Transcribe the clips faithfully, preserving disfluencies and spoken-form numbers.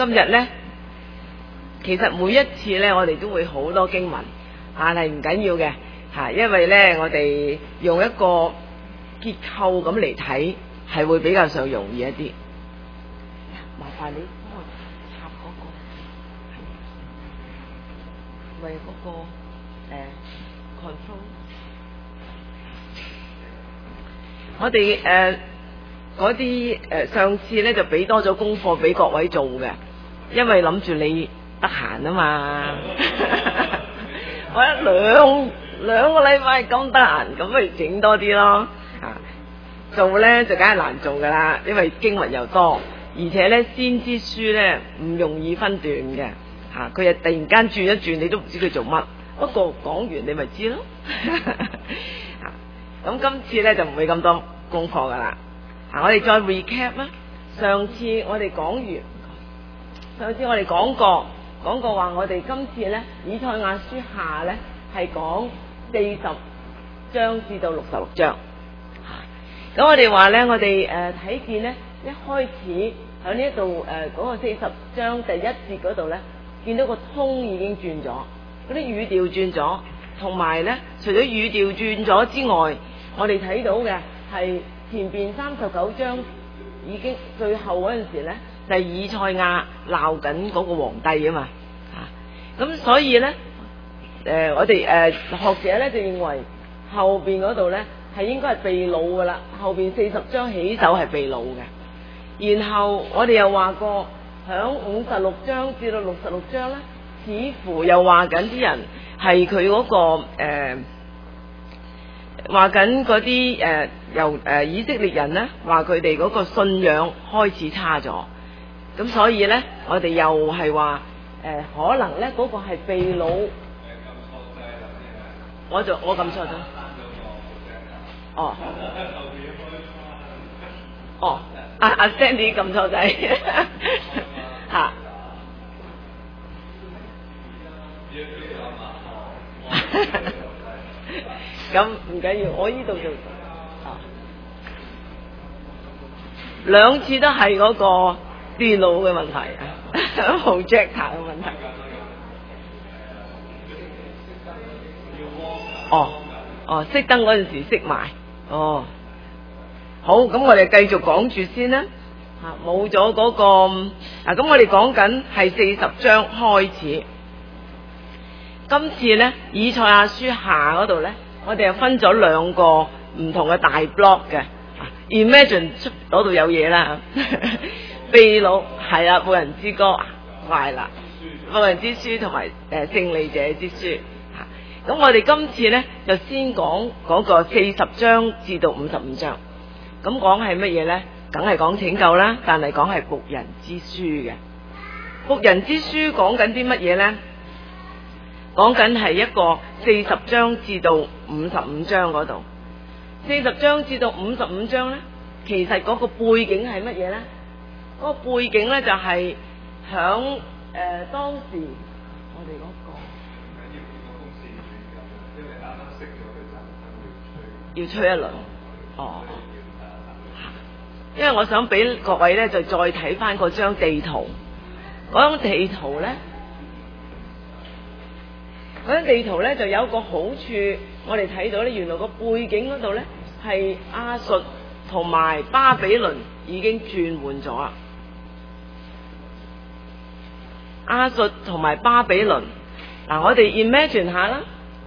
今日呢，其實每一次呢，我哋都會好多經文，但係唔緊要嘅嚇，因為呢，我哋用一個結構咁嚟睇，係會比較上容易一啲。麻煩你幫我插嗰個，為嗰個誒 control。我哋誒嗰啲誒上次咧就俾多咗功課俾各位做嘅，因為諗住你得閒啊嘛。我一兩兩個禮拜咁得閒，咁咪整多啲咯。啊，做咧就梗係難做噶啦，因為經文又多，而且咧先知書咧唔容易分段嘅。嚇，佢又突然間轉一轉，你都唔知佢做乜。不過講完你咪知咯。咁今次咧就唔會咁多功課噶啦。啊，我哋再 recap 啦。上次我哋講完，上次我哋講過，講過話我哋今次咧以賽亞書下咧係講四十章至到六十六章。咁我哋話咧，我哋誒睇見咧，一開始喺呢一度誒嗰個四十章第一節嗰度咧，見到個通已經轉咗，嗰啲語調轉咗，同埋咧除咗語調轉咗之外，我哋睇到嘅係前邊三十九章已經最後嗰陣時咧，就係以賽亞鬧緊嗰個皇帝啊嘛，嚇咁所以咧誒我哋誒學者咧就認為後邊嗰度咧係應該係被擄噶啦，後邊四十章起手係被擄嘅，然後我哋又話過響五十六章至到六十六章咧，似乎又話緊啲人係佢嗰個誒。話緊嗰啲誒由誒、呃、以色列人咧，話佢哋嗰個信仰開始差咗，咁所以咧，我哋又係話誒可能咧嗰、那個係被擄。我就我撳錯咗。哦。哦，阿阿 Sandy 撳錯仔。嚇。咁唔緊要，我呢度就啊兩次都係嗰個電腦嘅問題啊，projector 嘅問題。哦哦，熄燈嗰陣時熄埋。哦，好，咁我哋繼續講住先啦。啊，冇咗嗰個啊，咁我哋講緊係四十章開始。今次咧，以賽亞書下嗰度咧。我哋又分咗兩個唔同嘅大 block 嘅 ，Imagine 出嗰度有嘢啦，秘魯係啦，婦人之歌係啦，婦人之書同埋誒勝利者之書。咁我哋今次咧就先講嗰個四十章至到五十五章。咁講係乜嘢咧？梗係講拯救啦，但係講係僕人之書嘅。僕人之書講緊啲乜嘢咧？講緊係一個四十章至到五十五章嗰度，四十章至到五十五章咧，其實嗰個背景係乜嘢咧？嗰、嗰個背景咧就係響誒當時我哋嗰、嗰個要吹一輪，哦，因為我想俾各位咧就再睇翻嗰張地圖，嗰張地圖咧。嗰張地圖咧就有個好處，我哋睇到咧，原來個背景嗰度咧係亞述同埋巴比倫已經轉換咗啦。亞述同埋巴比倫，嗱、啊、我哋 imagine 下啦，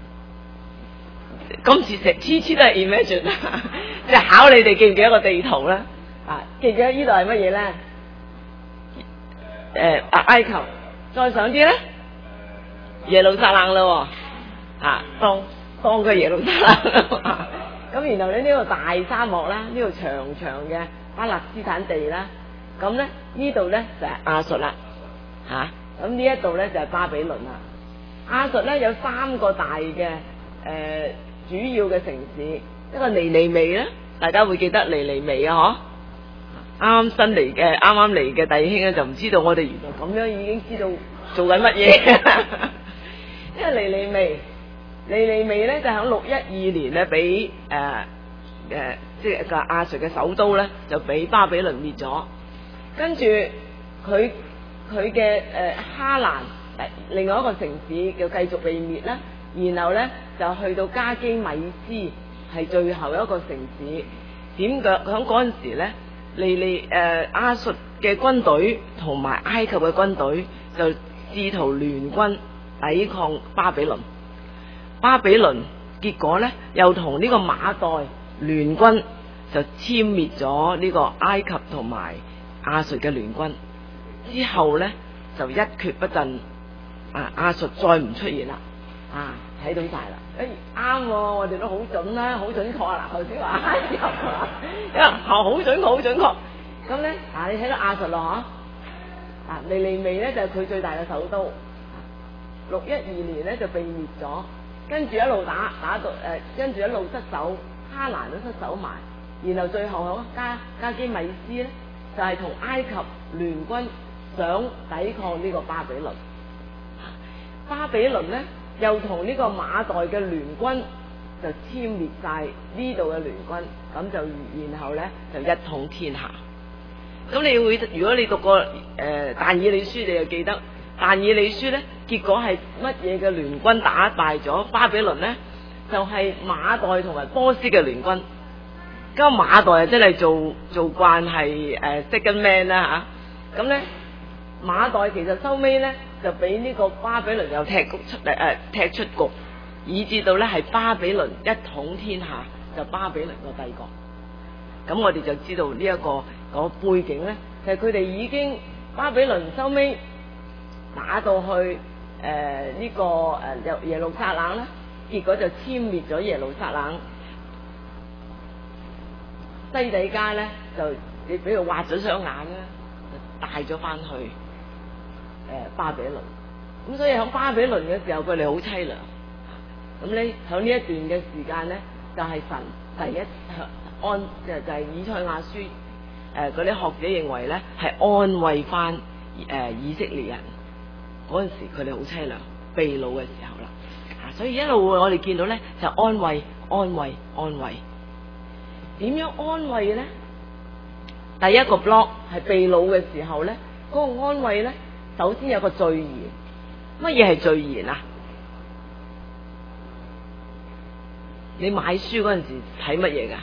今次成次次都係 imagine，即係考你哋記唔記得個地圖咧？啊，記唔記得呢度係乜嘢咧？誒、啊，埃及，再上啲咧？耶路撒冷啦，啊，當當佢耶路撒冷，咁、啊、然後咧呢個大沙漠啦，呢度長長嘅巴勒斯坦地啦，咁咧呢度咧就係亞述啦，吓，咁呢一度咧就係巴比倫啦。亞述咧有三個大嘅誒、呃、主要嘅城市，一個尼尼微咧，大家會記得尼尼微啊，嗬，啱啱新嚟嘅，啱啱嚟嘅弟兄咧就唔知道我哋原來咁樣已經知道做緊乜嘢。因為尼尼微，尼尼微咧就喺六一二年咧，俾誒誒即係個亞述嘅首都咧，就俾巴比倫滅咗。跟住佢佢嘅誒哈蘭另外一個城市就繼續被滅啦，然後咧就去到加基米斯係最後一個城市。點解響嗰陣時咧，利利誒亞述嘅軍隊同埋埃及嘅軍隊就試圖聯軍抵抗巴比倫。巴比倫結果咧又同呢個馬代聯軍，就殲滅咗呢個埃及同埋亞述嘅聯軍。之後咧就一蹶不振，啊亞述再唔出現啦，啊睇到晒啦，誒啱喎，我哋都好準啦，好準確啊！頭先話埃及啊，因為好準確，好準確。咁咧啊，你睇到亞述咯嗬，啊尼尼微咧就係、是、佢最大嘅首都，六一二年咧就被滅咗，跟住一路打打到誒，跟、呃、住一路失守，哈蘭都失守埋，然後最後響加加基米斯咧就係、是、同埃及聯軍想抵抗呢個巴比倫，巴比倫咧又同呢個馬代嘅聯軍就殲滅晒呢度嘅聯軍，咁就然後咧就一統天下。咁你會如果你讀過誒、呃、但以理書，你就記得但以理書咧，結果係乜嘢嘅聯軍打敗咗巴比倫咧？就係、是、馬代同埋波斯嘅聯軍。咁馬代啊真係做做慣係誒 second man 啦嚇，咁咧馬代其實收尾咧就俾呢個巴比倫又踢出嚟誒、呃、踢出局，以至到咧係巴比倫一統天下，就巴比倫個帝國。咁我哋就知道呢、這、一個、那個背景咧，就係佢哋已經巴比倫收尾打到去誒呢、呃這個誒耶耶路撒冷啦，結果就殲滅咗耶路撒冷。西底家咧就你俾佢挖咗雙眼啦，就帶咗翻去誒、呃、巴比倫。咁所以喺巴比倫嘅時候，佢哋好凄涼。咁咧喺呢一段嘅時間咧，就係、是、神第一安就就係、是、以賽亞書誒嗰啲學者認為咧係安慰翻誒、呃、以色列人嗰陣時，佢哋好凄涼被擄嘅時候啦。啊，所以一路我哋見到咧就安慰、安慰、安慰。點樣安慰咧？第一個 block 係被擄嘅時候咧，嗰、那個安慰咧，首先有個序言。乜嘢係序言啊？你買書嗰陣時睇乜嘢噶？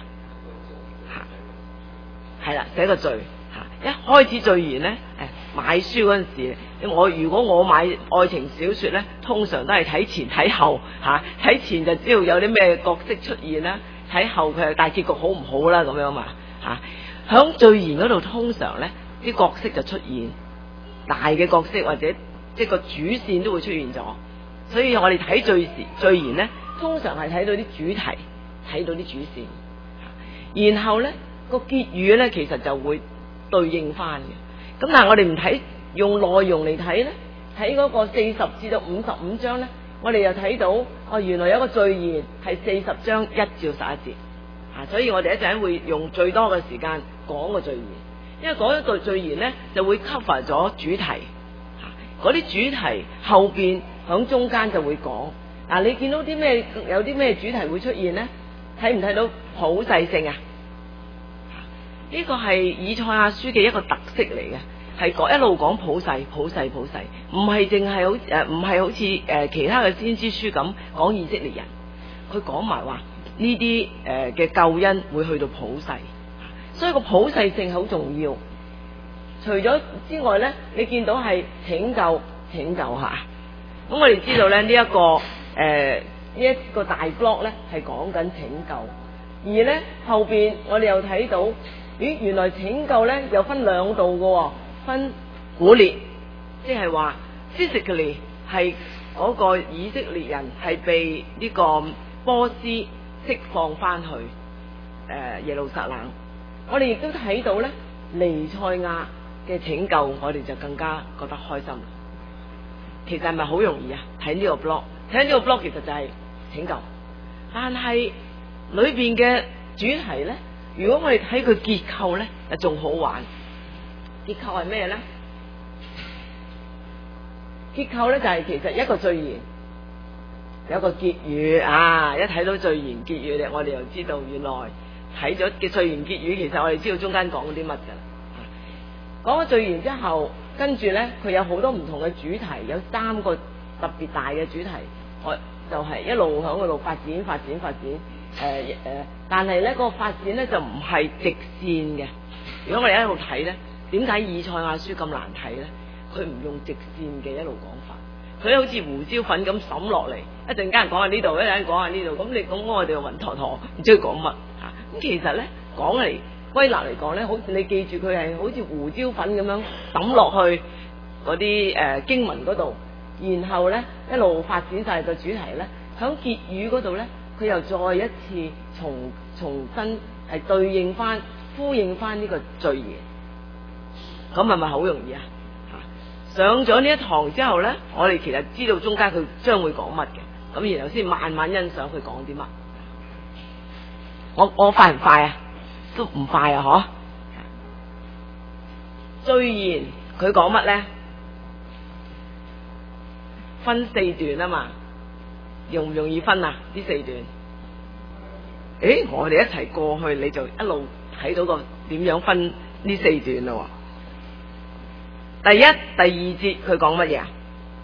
吓，係啦，寫個序吓。一開始序言咧，誒，買書嗰陣時，我如果我買愛情小說咧，通常都係睇前睇後吓，睇前就知道有啲咩角色出現啦。睇後佢係大結局好唔好啦，咁樣嘛嚇，響序言嗰度通常咧啲角色就出現大嘅角色，或者即係個主線都會出現咗，所以我哋睇序序言咧，通常係睇到啲主題，睇到啲主線，然後咧個結語咧其實就會對應翻嘅。咁但係我哋唔睇用內容嚟睇咧，睇嗰個四十至到五十五章咧。我哋又睇到哦，原來有一個序言係四十章一至十一節，啊，所以我哋一陣會用最多嘅時間講個序言，因為講一個序言咧就會 cover 咗主題，嗰、啊、啲主題後邊響中間就會講。嗱、啊，你見到啲咩有啲咩主題會出現咧？睇唔睇到普世性啊？呢個係以賽亞書嘅一個特色嚟嘅。係講一路講普世、普世、普世，唔係淨係好誒，唔係好似誒其他嘅先知書咁講以色列人，佢講埋話呢啲誒嘅救恩會去到普世，所以個普世性好重要。除咗之外咧，你見到係拯救、拯救吓，咁我哋知道咧呢一個誒呢一個大 block 咧係講緊拯救，而咧後邊我哋又睇到，咦原來拯救咧有分兩度嘅。分古列，即係話 physically 係嗰個以色列人係被呢個波斯釋放翻去誒、呃、耶路撒冷。我哋亦都睇到咧彌賽亞嘅拯救，我哋就更加覺得開心。其實係咪好容易啊？睇呢個 block， 睇呢個 block 其實就係拯救，但係裏邊嘅主題咧，如果我哋睇佢結構咧，就仲好玩。結構係咩咧？結構咧就係其實一個序言，有個結語啊！一睇到序言結語咧，我哋又知道原來睇咗嘅序言結語，其實我哋知道中間講啲乜噶啦。講咗序言之後， 跟住咧佢有好多唔同嘅主題，有三個特別大嘅主題，我就係、是、一路響嗰度發展發展發展，誒、呃、誒、呃，但係咧、嗰個發展咧就唔係直線嘅。如果我哋一路睇咧，點解以賽亞書咁難睇咧？佢唔用直線嘅一路講法，佢好似胡椒粉咁滲落嚟，一陣間講下呢度，一陣間講下呢度，咁你咁我哋就暈陀陀，唔知佢講乜嚇。咁其實咧講嚟歸納嚟講咧，好似你記住佢係好似胡椒粉咁樣抌落去嗰啲誒經文嗰度，然後咧一路發展晒個主題咧，響結語嗰度咧，佢又再一次重重新係對應翻、呼應翻呢個序言，咁係咪好容易啊？上咗呢一堂之後呢，我哋其實知道中間佢將會講乜嘅，咁然後先慢慢欣賞佢講啲乜。我我快唔快啊？都唔快啊！嗬。序言佢講乜呢？分四段啊嘛，容唔容易分啊？呢四段？誒，我哋一齊過去，你就一路睇到個點樣分呢四段咯。第一、第二節佢講乜嘢啊？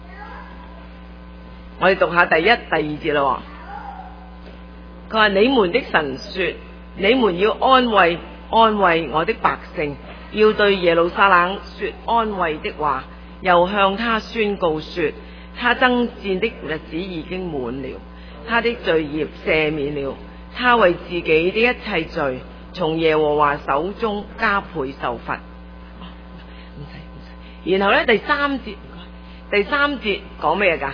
我哋讀下第一、第二節咯。佢話：你們的神說，你們要安慰安慰我的百姓，要對耶路撒冷說安慰的話，又向他宣告說，他爭戰的日子已經滿了，他的罪孽赦免了，他為自己的一切罪，從耶和華手中加倍受罰。然後咧第三節，第三節講咩噶？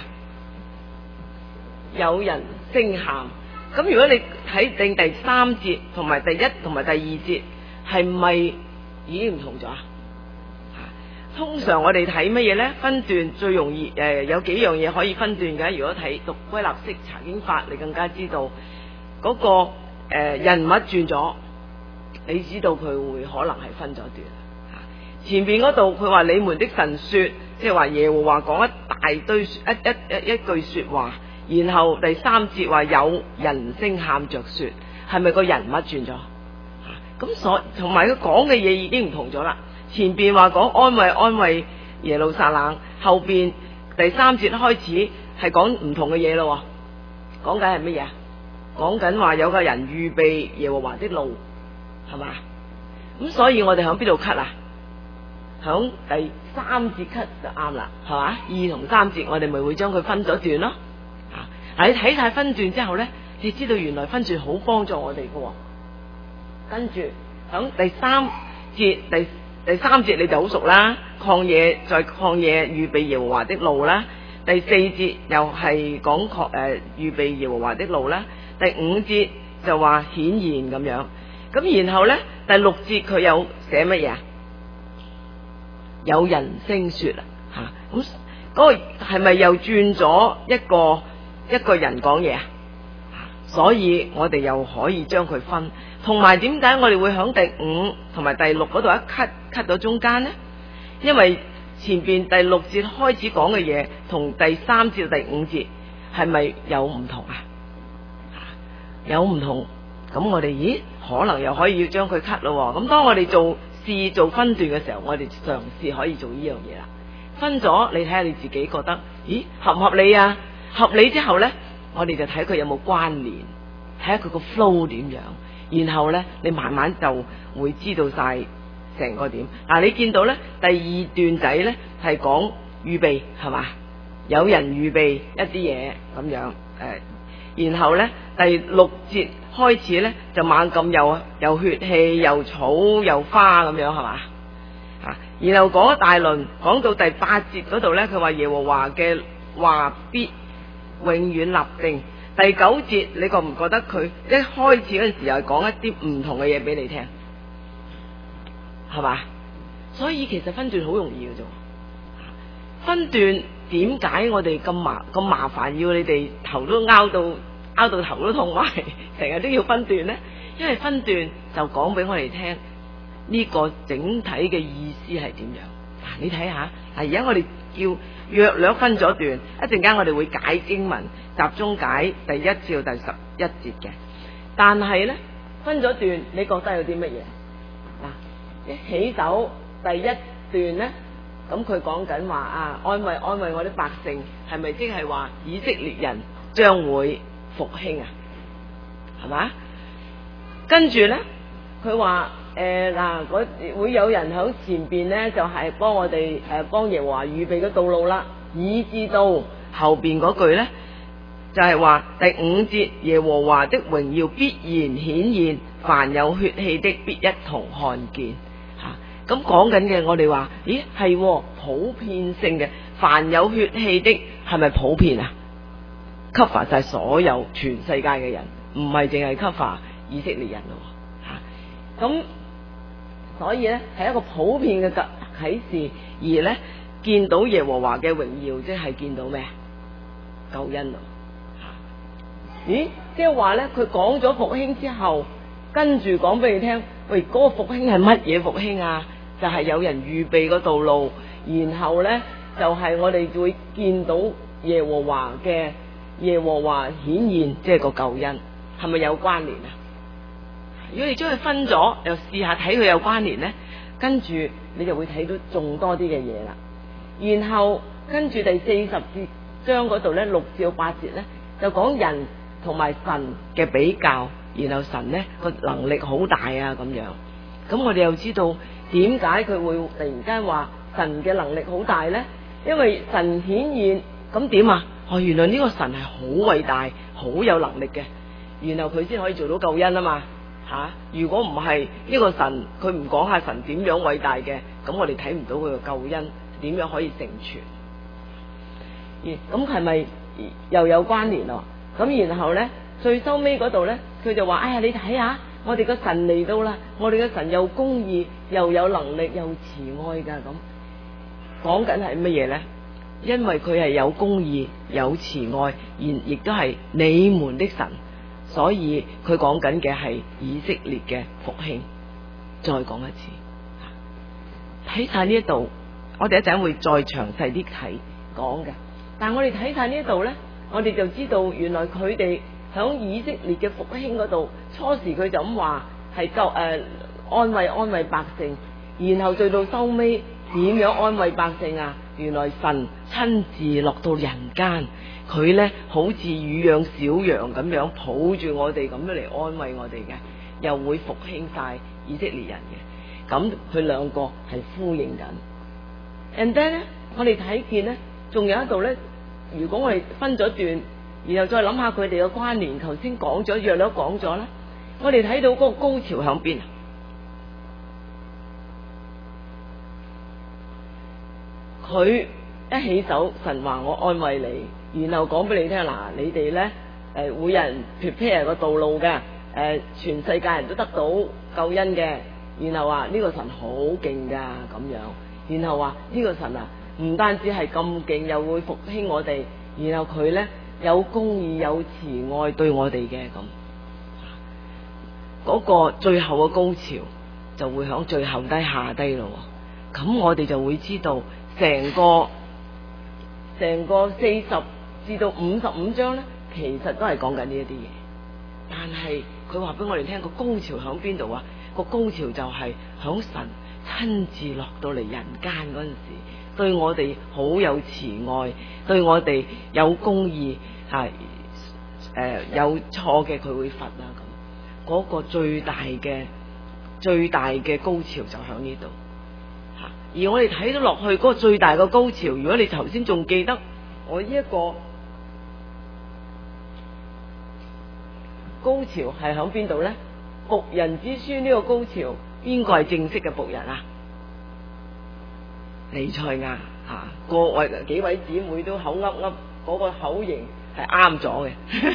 有人聲喊。咁如果你睇定第三節同埋第一同埋第二節，係咪已經唔同咗啊？通常我哋睇乜嘢咧？分段最容易誒、呃，有幾樣嘢可以分段嘅。如果睇讀歸納式查經法，你更加知道嗰、那個誒、呃、人物轉咗，你知道佢會可能係分咗段。前邊嗰度佢話你們的神說，即係話耶和華講一大堆一一一一句說話，然後第三節話有人聲喊着說，係咪個人物轉咗？咁所同埋佢講嘅嘢已經唔同咗啦。前邊話講安慰安慰耶路撒冷，後邊第三節開始係講唔同嘅嘢咯。講緊係乜嘢？講緊話有個人預備耶和華的路，係嘛？咁所以我哋響邊度 cut 啊？響第三節 cut 就啱啦，係嘛？二同三節我哋咪會將佢分咗段咯。啊，嗱，你睇晒分段之後咧，你知道原來分段好幫助我哋嘅。跟住響第三節第第三節你就好熟啦，曠野在曠野預備耶和華的路啦。第四節又係講確誒預備耶和華的路啦。第五節就話顯現咁樣。咁然後咧第六節佢有寫乜嘢啊？有人聲說啊，吓，咁嗰個係咪又轉咗一個一個人講嘢啊？所以我哋又可以將佢分，同埋點解我哋會響第五同埋第六嗰度一 cut cut 到中間呢？因為前邊第六節開始講嘅嘢同第三節到第五節係咪有唔同啊？有唔同，咁我哋咦可能又可以要將佢 cut 咯。咁當我哋做試做分段嘅時候，我哋嘗試可以做呢樣嘢啦。分咗，你睇下你自己覺得，咦合唔合理啊？合理之後呢，我哋就睇佢有冇關聯，睇下佢個 flow 點樣，然後呢，你慢慢就會知道晒成個點。嗱、啊，你見到呢，第二段仔呢係講預備，係嘛？有人預備一啲嘢咁樣，誒、呃，然後呢，第六節開始呢，就猛咁又又血氣又草又花咁樣，係嘛？啊，然後講一大輪，講到第八節嗰度呢，佢話耶和華嘅話必永遠立定。第九節你覺唔覺得佢一開始嗰陣時候係講一啲唔同嘅嘢俾你聽，係嘛？所以其實分段好容易嘅啫。分段點解我哋咁麻咁麻煩，要你哋頭都拗到拗到頭都痛埋，成日都要分段呢？因為分段就講俾我哋聽呢個整體嘅意思係點樣。嗱，你睇下，嗱，而家我哋叫約略分咗段，一陣間我哋會解經文，集中解第一至到第十一節嘅。但係呢，分咗段，你覺得有啲乜嘢？嗱，一起手第一段呢， 咁佢講緊話啊，安慰安慰我啲百姓，係咪即係話以色列人將會復興啊？係嘛？跟住咧，佢話誒嗱，會有人喺前邊咧，就係、是、幫我哋誒幫耶和華預備嘅道路啦，以至到後邊嗰句咧，就係、是、話第五節，耶和華的榮耀必然顯現，凡有血氣的必一同看見。咁講緊嘅，我哋話，咦係普遍性嘅，凡有血氣的係咪普遍啊？cover 晒所有全世界嘅人，唔係淨係 cover 以色列人咯吓。咁所以咧係一個普遍嘅啟示，而咧見到耶和華嘅榮耀，即係見到咩啊？救恩咯吓。咦，即係話咧，佢講咗復興之後，跟住講俾你聽，喂，嗰、那個復興係乜嘢復興啊？就係有人預備個道路，然後呢，就係、是、我哋會見到耶和華嘅耶和華顯現，即係個救恩，係咪有關聯啊？如果你將佢分咗，又試下睇佢有關聯呢，跟住你就會睇到仲多啲嘅嘢啦。然後跟住第四十節章嗰度呢，六至八節呢，就講人同埋神嘅比較，然後神呢個能力好大啊咁樣。咁我哋又知道。點解佢會突然間話神嘅能力好大呢？因為神顯現，咁點啊？哦，原來呢個神係好偉大、好有能力嘅，然後佢先可以做到救恩啊嘛吓、啊！如果唔係呢個神，佢唔講下神點樣偉大嘅，咁我哋睇唔到佢嘅救恩點樣可以成全。咁係咪又有關聯咯？咁然後呢，最收尾嗰度呢，佢就話：哎呀，你睇下。我哋嘅神嚟到啦！我哋嘅神又公義，又有能力，又慈愛噶咁。講緊係乜嘢呢？因為佢係有公義、有慈愛，而亦都係你們的神，所以佢講緊嘅係以色列嘅復興。再講一次，睇晒呢一度，我哋一陣會再詳細啲睇講嘅。但係我哋睇晒呢一度呢，我哋就知道原來佢哋。喺以色列嘅復興嗰度，初時佢就咁話係救誒安慰安慰百姓，然後再到收尾點樣安慰百姓啊？原來神親自落到人間，佢呢好似乳養小羊咁樣抱住我哋咁樣嚟安慰我哋嘅，又會復興晒以色列人嘅。咁佢兩個係呼應緊。And then 呢，我哋睇見呢，仲有一度呢，如果我哋分咗段。然後再諗下佢哋嘅關聯，頭先講咗，約略講咗啦。我哋睇到嗰個高潮響邊啊？佢一起手，神話我安慰你，然後講俾你聽嗱，你哋咧誒會有人 prepare 個道路嘅，誒、呃、全世界人都得到救恩嘅。然後話呢、這個神好勁噶咁樣，然後話呢、這個神啊唔單止係咁勁，又會復興我哋，然後佢咧。有公義有慈愛對我哋嘅咁，嗰個最後嘅高潮就會響最後低下低咯。咁我哋就會知道成個成個四十至到五十五章咧，其實都係講緊呢一啲嘢。但係佢話俾我哋聽個高潮響邊度啊？個高潮就係響神親自落到嚟人間嗰陣時。對我哋好有慈愛，對我哋有公義，係誒、呃、有錯嘅佢會罰啦咁。嗰、那個最大嘅最大嘅高潮就喺呢度吓。而我哋睇到落去嗰個最大嘅高潮，如果你頭先仲記得我呢一個高潮係喺邊度咧？僕人之書呢個高潮，邊個係正式嘅僕人啊？彌賽亞吓，各位幾位姊妹都口噏噏，嗰個口型係啱咗嘅。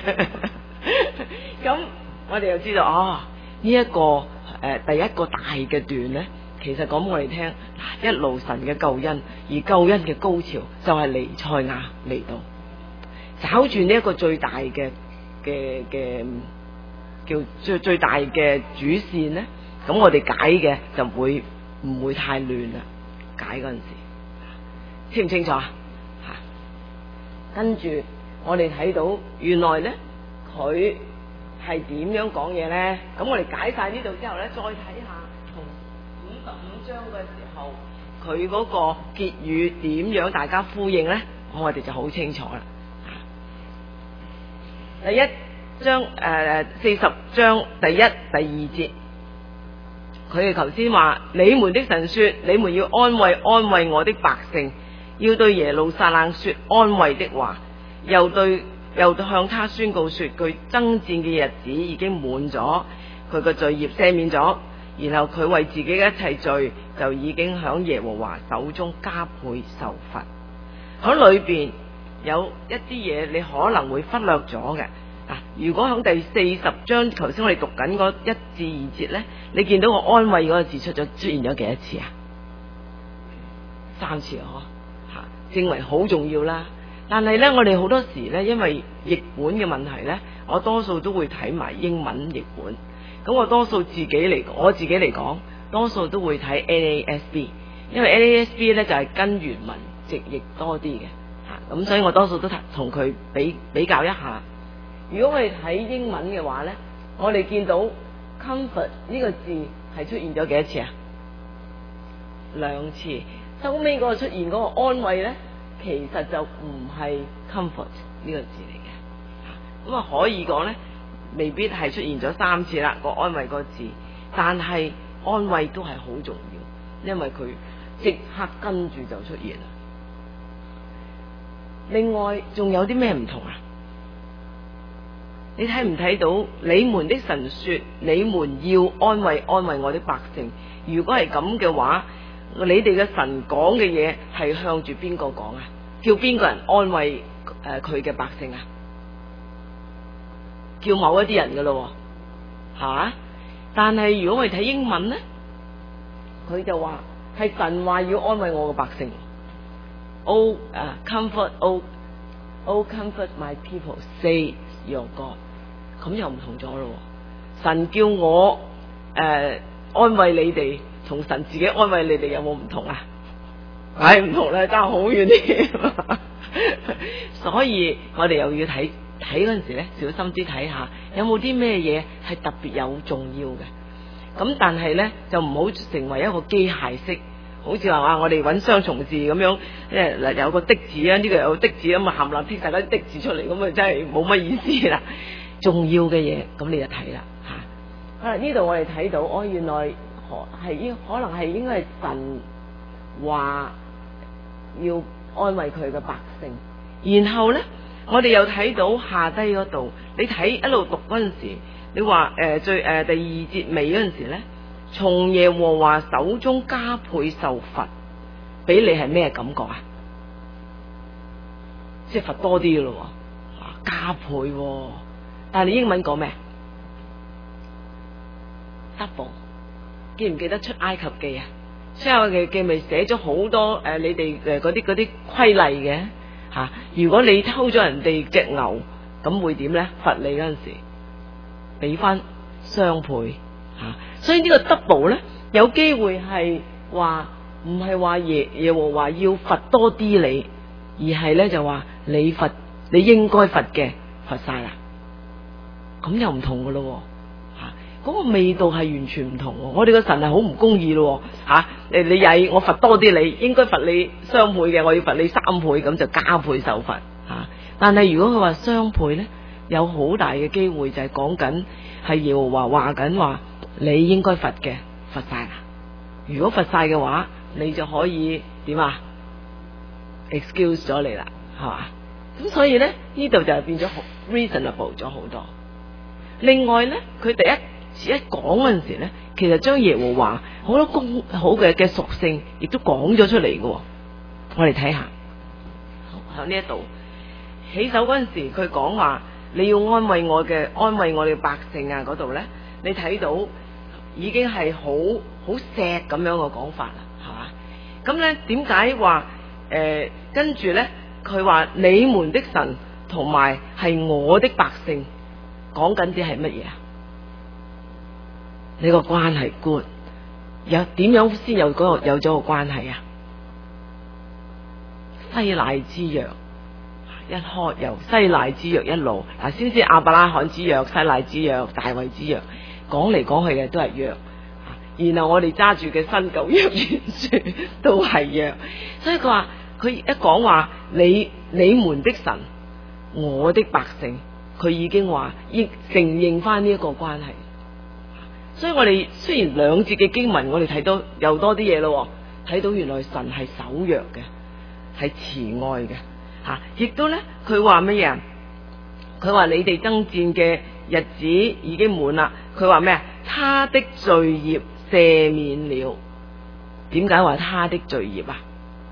咁我哋又知道哦，呢、這、一個誒、呃、第一個大嘅段咧，其實講我哋聽，一路神嘅救恩，而救恩嘅高潮就係彌賽亞嚟到，找住呢一個最大嘅嘅嘅叫最最大嘅主線咧，咁我哋解嘅就會唔會太亂啦。解嗰陣時，清唔清楚啊？吓，跟住我哋睇到原來咧，佢係點樣講嘢咧？咁我哋解晒呢度之後咧，再睇下從五十五章嘅時候佢嗰個結語點樣大家呼應呢？我哋就好清楚啦。第一章誒四十章第一第二節，佢哋頭先話：你們的神說，你們要安慰安慰我的百姓，要對耶路撒冷說安慰的話，又對又向他宣告說，佢爭戰嘅日子已經滿咗，佢個罪孽赦免咗，然後佢為自己嘅一切罪就已經響耶和華手中加倍受罰。喺裏邊有一啲嘢你可能會忽略咗嘅。啊，如果響第四十章頭先我哋讀緊嗰一至二節呢，你見到個安慰嗰個字出咗出現咗幾多次啊？三次啊，嗬，吓，認為好重要啦。但係呢，我哋好多時呢，因為譯本嘅問題呢，我多數都會睇埋英文譯本。咁我多數自己嚟，我自己嚟講，多數都會睇 N A S B， 因為 N A S B 呢就係跟原文直譯多啲嘅，吓，咁所以我多數都同佢比比較一下。如果我哋睇英文嘅話呢，我哋見到 comfort 呢個字係出現咗幾多次啊？兩次。收尾嗰個出現嗰個安慰呢，其實就唔係 comfort 呢個字嚟嘅。咁啊可以講呢，未必係出現咗三次啦，個安慰個字，但係安慰都係好重要，因為佢即刻跟住就出現啦。另外仲有啲咩唔同啊？你睇唔睇到？你們的神說，你們要安慰安慰我的百姓。如果係咁嘅話，你哋嘅神講嘅嘢係向住邊個講啊？叫邊個人安慰誒佢嘅百姓啊？叫某一啲人噶咯，係嘛？但係如果我哋睇英文呢，佢就話係神話要安慰我嘅百姓。Oh, uh, comfort, oh, oh, comfort my people, say your God。咁又唔同咗咯。神叫我誒、呃、安慰你哋，同神自己安慰你哋有冇唔同啊？唉，唔同啦，爭好遠啲。所以我哋又要睇睇嗰陣時咧，小心啲睇下有冇啲咩嘢係特別有重要嘅。咁但係咧就唔好成為一個機械式，好似話啊，我哋揾雙重字咁樣，即係嗱有個的字啊，呢、這個有個的字咁啊，冚唪唥剔晒嗰啲的字出嚟，咁啊真係冇乜意思啦。重要嘅嘢，咁你就睇啦吓。啊，呢度我哋睇到，哦，原來可係應可能係應該係神話要安慰佢嘅百姓。然後咧，我哋又睇到下低嗰度，你睇一路讀嗰陣時，你話誒、呃、最誒、呃、第二節尾嗰陣時咧，從耶和華手中加倍受罰，俾你係咩感覺啊？即係罰多啲嘅咯，加倍、哦。但係你英文講咩 ？double， 記唔記得出埃及記啊？出埃及記咪寫咗好多誒、呃，你哋誒嗰啲嗰啲規例嘅吓、啊。如果你偷咗人哋隻牛，咁會點咧？罰你嗰陣時，俾翻雙倍吓、啊。所以呢個 double 咧，有機會係話唔係話耶耶和華要罰多啲你，而係咧就話你罰你應該罰嘅罰晒啦。咁又唔同噶咯，吓、啊、嗰、那個味道係完全唔同。我哋個神係好唔公義咯，吓、啊、誒你曳我罰多啲你，應該罰你雙倍嘅，我要罰你三倍，咁就加倍受罰吓、啊。但係如果佢話雙倍咧，有好大嘅機會就係講緊係耶和華話緊話，你應該罰嘅罰晒啦。如果罰晒嘅話，你就可以點啊 excuse 咗你啦，係嘛？咁所以咧呢度就變咗 reasonable 咗好多。另外咧，佢第一次一講嗰陣時咧，其實將耶和華好多公好嘅嘅屬性，亦都講咗出嚟嘅。我哋睇下，喺呢一度起手嗰陣時，佢講話你要安慰我嘅，安慰我哋百姓啊嗰度咧，你睇到已經係好好錫咁樣嘅講法啦，係嘛？咁咧點解話誒跟住咧佢話你們的神同埋係我的百姓？講緊啲係乜嘢啊？你個關係 good， 有點樣先有嗰個有咗個關係啊？西乃之約一開，由西乃之約一路嗱，先知亞伯拉罕之約、西乃之約、大衛之約，講嚟講去嘅都係約。 然後我哋揸住嘅新舊約元書都係約，所以佢話佢一講話你你們的神，我的百姓，佢已經話亦承認翻呢一個關係。所以我哋雖然兩節嘅經文我哋睇到又多啲嘢咯，睇到原來神係守約嘅，係慈愛嘅吓，亦都咧佢話乜嘢？佢話你哋爭戰嘅日子已經滿啦。佢話咩啊？他的罪孽赦免了。點解話他的罪孽啊？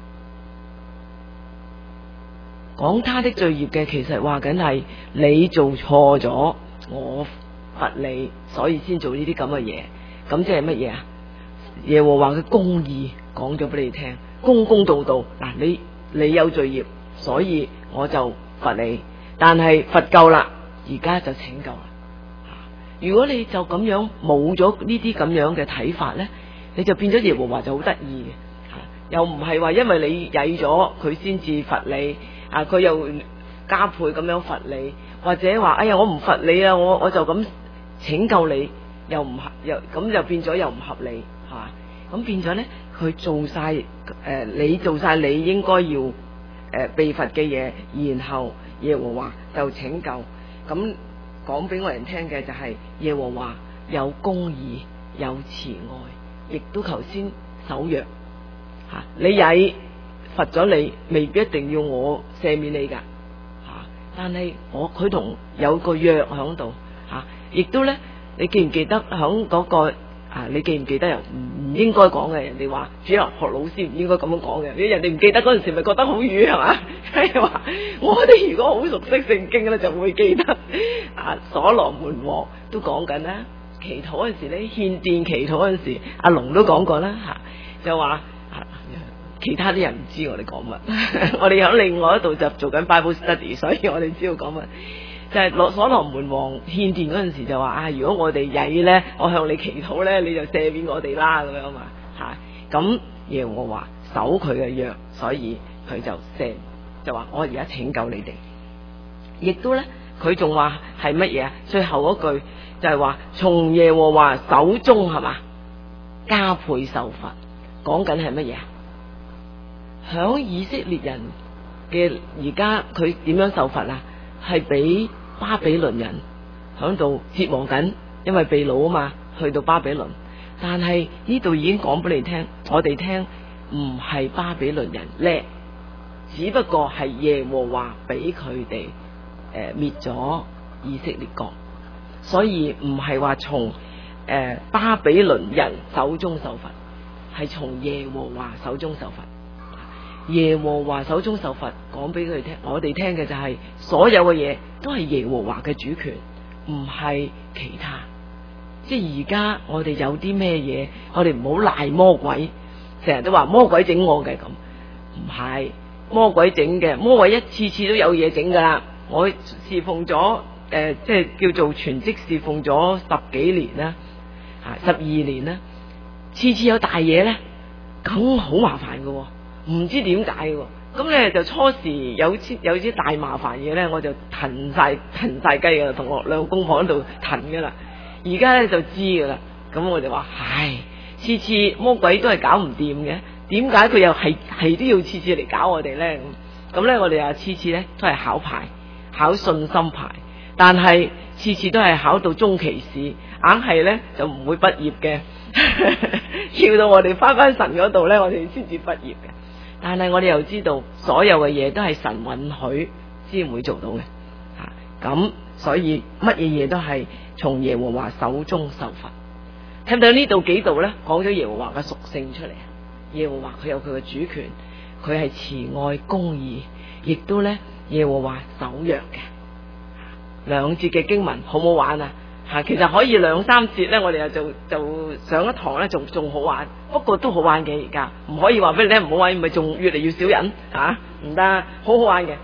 講他的罪孽嘅，其實話緊係你做錯咗，我罰你，所以先做呢啲咁嘅嘢。咁即係乜嘢啊？耶和華嘅公義講咗俾你聽，公公道道。嗱，你你有罪孽，所以我就罰你。但係罰夠啦，而家就拯救啦。如果你就咁樣冇咗呢啲咁樣嘅睇法呢，你就變咗耶和華就好得意嘅，又唔係話因為你曳咗佢先至罰你，啊佢又加倍咁樣罰你，或者話哎呀我唔罰你啊，我我就咁拯救你，又唔合又咁就變咗又唔合理吓，咁變咗呢，佢做晒誒、呃、你做晒你應該要誒、呃、被罰嘅嘢，然後耶和華就拯救。咁講俾我哋聽嘅就係耶和華有公義有慈愛，亦都頭先守約吓，你曳罰咗你，未必一定要我赦免你噶吓，但係我佢同有個約響度吓，亦都咧，你記唔記得響嗰個啊？你記唔記得又唔唔應該講嘅？人哋話主日學老師唔應該咁樣講嘅，人哋唔記得嗰陣時咪覺得好瘀係嘛？係話我哋如果好熟悉聖經咧，就會記得啊。所羅門王都講緊啦，祈禱嗰陣時咧，獻殿祈禱嗰陣時，阿龍都講過啦吓，就話啊，其他啲人唔知我哋講乜，我哋喺另外一度就做緊 Bible study， 所以我哋知道講乜。就係羅所羅門王獻殿嗰陣時就話啊，如果我哋曳咧，我向你祈禱咧，你就赦免我哋啦咁樣嘛吓。咁耶和華守佢嘅約，所以佢就赦，就話我而家拯救你哋。亦都咧，佢仲話係乜嘢啊？最後嗰句就係話從耶和華手中係嘛加倍受罰，講緊係乜嘢啊？響以色列人嘅而家佢點樣受罰啊？係俾巴比倫人響度折磨緊，因為被擄啊嘛，去到巴比倫。但係呢度已經講俾你聽，我哋聽唔係巴比倫人叻，只不過係耶和華俾佢哋誒滅咗以色列國，所以唔係話從誒巴比倫人手中受罰，係從耶和華手中受罰。耶和華手中受罰，講俾佢聽，我哋聽嘅就係、是、所有嘅嘢都係耶和華嘅主權，唔係其他。即係而家我哋有啲咩嘢，我哋唔好賴魔鬼，成日都話魔鬼整我嘅咁，唔係魔鬼整嘅，魔鬼一次次都有嘢整噶啦。我侍奉咗誒、呃，即係叫做全職侍奉咗十幾年啦，啊十二年啦，次次有大嘢咧，咁好麻煩噶。唔知點解嘅，咁咧就初時有啲有啲大麻煩嘢咧，我就騰晒騰晒雞噶，同我兩公婆喺度騰噶啦。而家咧就知噶啦，咁我就話，唉，次次魔鬼都係搞唔掂嘅，點解佢又係係都要次次嚟搞我哋咧？咁咁咧我哋啊次次咧都係考牌，考信心牌，但係次次都係考到中期試，硬係咧就唔會畢業嘅，要到我哋翻翻神嗰度咧，我哋先至畢業嘅。但係我哋又知道，所有嘅嘢都係神允許先會做到嘅，吓、啊、咁所以乜嘢嘢都係從耶和華手中受罰。聽到呢度幾度咧，講咗耶和華嘅屬性出嚟。耶和華佢有佢嘅主權，佢係慈愛公義，亦都咧耶和華守約嘅。兩節嘅經文好唔好玩啊？吓，其實可以兩三節咧，我哋就就上一堂咧，仲仲好玩。不過都好玩嘅，而家唔可以話俾你聽唔好玩，咪仲越嚟越少人吓，唔得，好好玩嘅。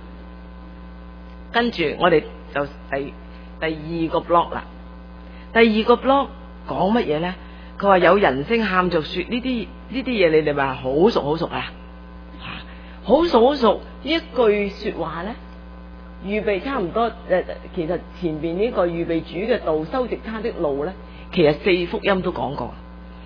跟住我哋就第第二個 block 啦。第二個 block 講乜嘢咧？佢話有人聲喊着說，呢啲呢啲嘢，你哋咪好熟好熟啊？吓，好熟好熟呢一句說話咧。預備差唔多誒，其實前邊呢個預備主嘅道，修直他的路咧，其實四福音都講過。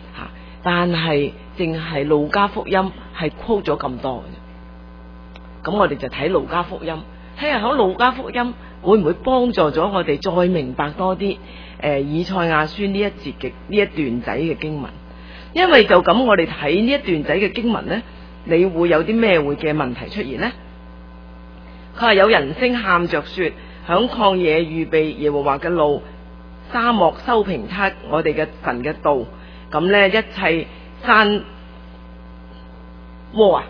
但係淨係路加福音係 quote 咗咁多嘅。咁我哋就睇路加福音，睇下響路加福音會唔會幫助咗我哋再明白多啲誒、呃、以賽亞書呢一節嘅呢一段仔嘅經文。因為就咁我哋睇呢一段仔嘅經文呢，你會有啲咩會嘅問題出現呢？佢話有人聲喊着說，響曠野預備耶和華嘅路，沙漠修平他我哋嘅神嘅道。咁呢，一切山窩啊，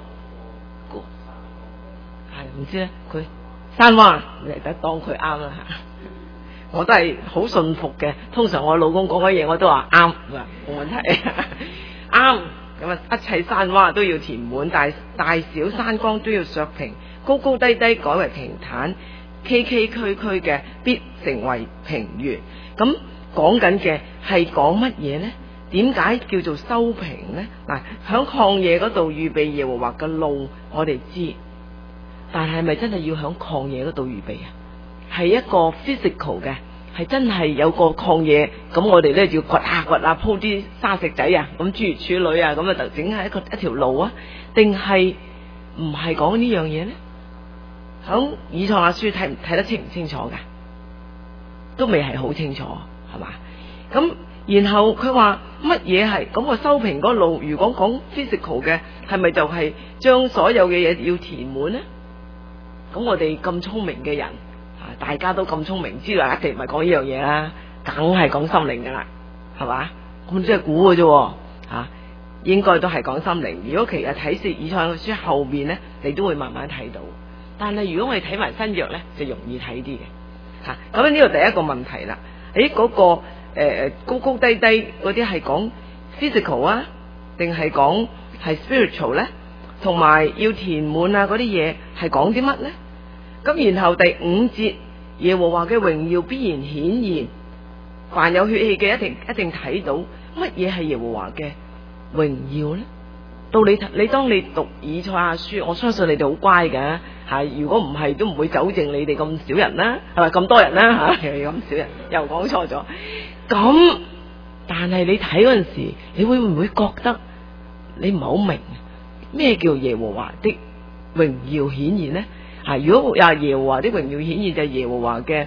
係唔知咧，佢山窪嚟得當佢啱啦吓，我都係好信服嘅。通常我老公講嘅嘢我都話啱，冇問題，啱。咁啊，一切山窪都要填滿，大大小山崗都要削平，高高低低改為平坦，崎崎嶇嶇嘅必成為平原。咁講緊嘅係講乜嘢呢？點解叫做修平呢？嗱，響曠野嗰度預備耶和華嘅路，我哋知，但係咪真係要響曠野嗰度預備啊？係一個 physical 嘅，係真係有個曠野，咁我哋咧就要掘下掘下鋪啲沙石仔啊，咁諸如此類啊，咁啊就整係一個一條路啊？定係唔係講呢樣嘢呢？響以賽亞書睇唔睇得清唔清楚噶？都未係好清楚，係嘛？咁然後佢話乜嘢係咁個修平嗰路？如果講 physical 嘅，係咪就係將所有嘅嘢要填滿呢？咁我哋咁聰明嘅人，大家都咁聰明，知道一定唔係講呢樣嘢啦，梗係講心靈噶啦，係嘛？咁即係估嘅啫，吓，應該都係講心靈。如果其實睇《以賽亞書》後面呢，你都會慢慢睇到。但係如果我哋睇埋新約呢，就容易睇啲嘅。吓，咁呢度第一個問題啦，誒，嗰個。誒誒，高高低低嗰啲係講 physical 啊，定係講係 spiritual 咧？同埋要填滿啊嗰啲嘢係講啲乜咧？咁然後第五節，耶和華嘅榮耀必然顯現，凡有血氣嘅一定一定睇到乜嘢係耶和華嘅榮耀咧？到你你當你讀以賽亞書，我相信你哋好乖嘅吓，如果唔係都唔會糾正你哋咁少人啦，係咪咁多人啦吓？又咁少人，又講錯咗。咁，但係你睇嗰陣時，你會唔會覺得你唔係好明咩叫耶和華的榮耀顯現呢？吓，如果話耶和華的榮耀顯現就係耶和華嘅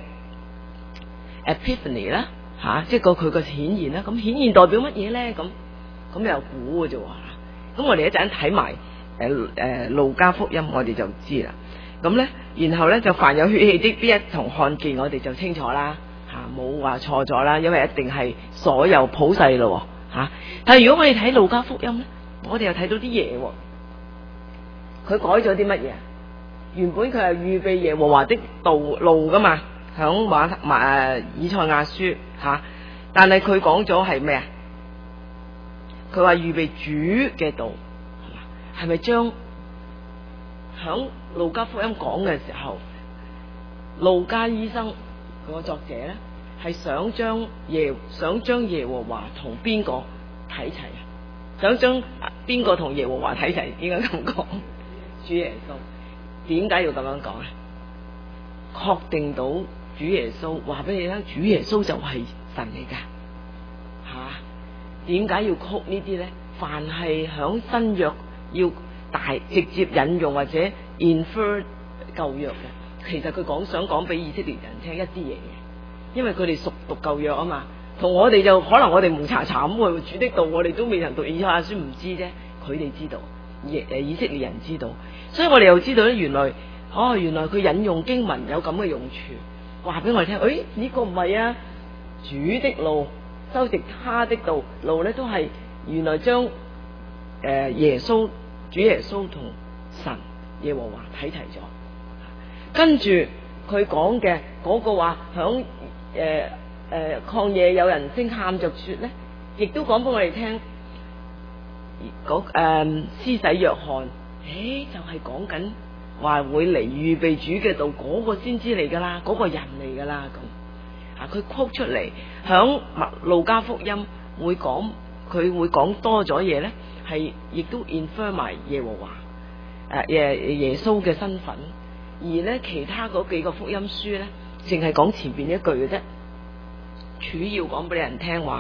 Epiphany 啦，吓，即係個佢個顯現啦。咁顯現代表乜嘢咧？咁咁又估嘅啫。咁我哋一陣睇埋誒誒路加福音，我哋就知啦。咁咧，然後咧就凡有血氣的必一同看見，我哋就清楚啦。冇話錯咗啦，因為一定係所有普世咯吓。但係如果我哋睇路加福音咧，我哋又睇到啲嘢，佢改咗啲乜嘢？原本佢係預備耶和華的道路噶嘛，響馬馬以賽亞書吓，但係佢講咗係咩啊？佢話預備主嘅道，係咪將響路加福音講嘅時候，路加醫生佢個作者咧？係想將耶想將耶和華同邊個睇齊啊？想將邊個同耶和華睇齊？應該咁講，主耶穌。點解要咁樣講咧？確定到主耶穌話俾你聽，主耶穌就係神嚟噶吓。點解要曲呢啲咧？凡係響新約要大直接引用或者 infer 舊約嘅，其實佢講想講俾以色列人聽一啲嘢嘅。因為佢哋熟讀舊約啊嘛，同我哋就可能我哋蒙查查咁去主的道，我哋都未曾讀以賽亞書唔知啫，佢哋知道，以誒以色列人知道，所以我哋又知道咧，原來哦原來佢引用經文有咁嘅用處，話俾我哋聽，誒、哎、呢、這個唔係啊，主的路修直他的道路咧，都係原來將誒、呃、耶穌主耶穌同神耶和華睇齊咗，跟住佢講嘅嗰個話響。誒誒，曠野有人聲喊着說咧，亦都講俾我哋聽。嗰誒施洗約翰，誒就係講緊話會嚟預備主嘅道，嗰個先知嚟噶啦，嗰個人嚟噶啦咁。啊，佢 quote 出嚟，響路加福音會講，佢會講多咗嘢咧，係亦都 infer 埋耶和華誒耶耶穌嘅身份，而咧其他嗰幾個福音書咧。淨係講前邊一句嘅啫，主要講俾人聽話，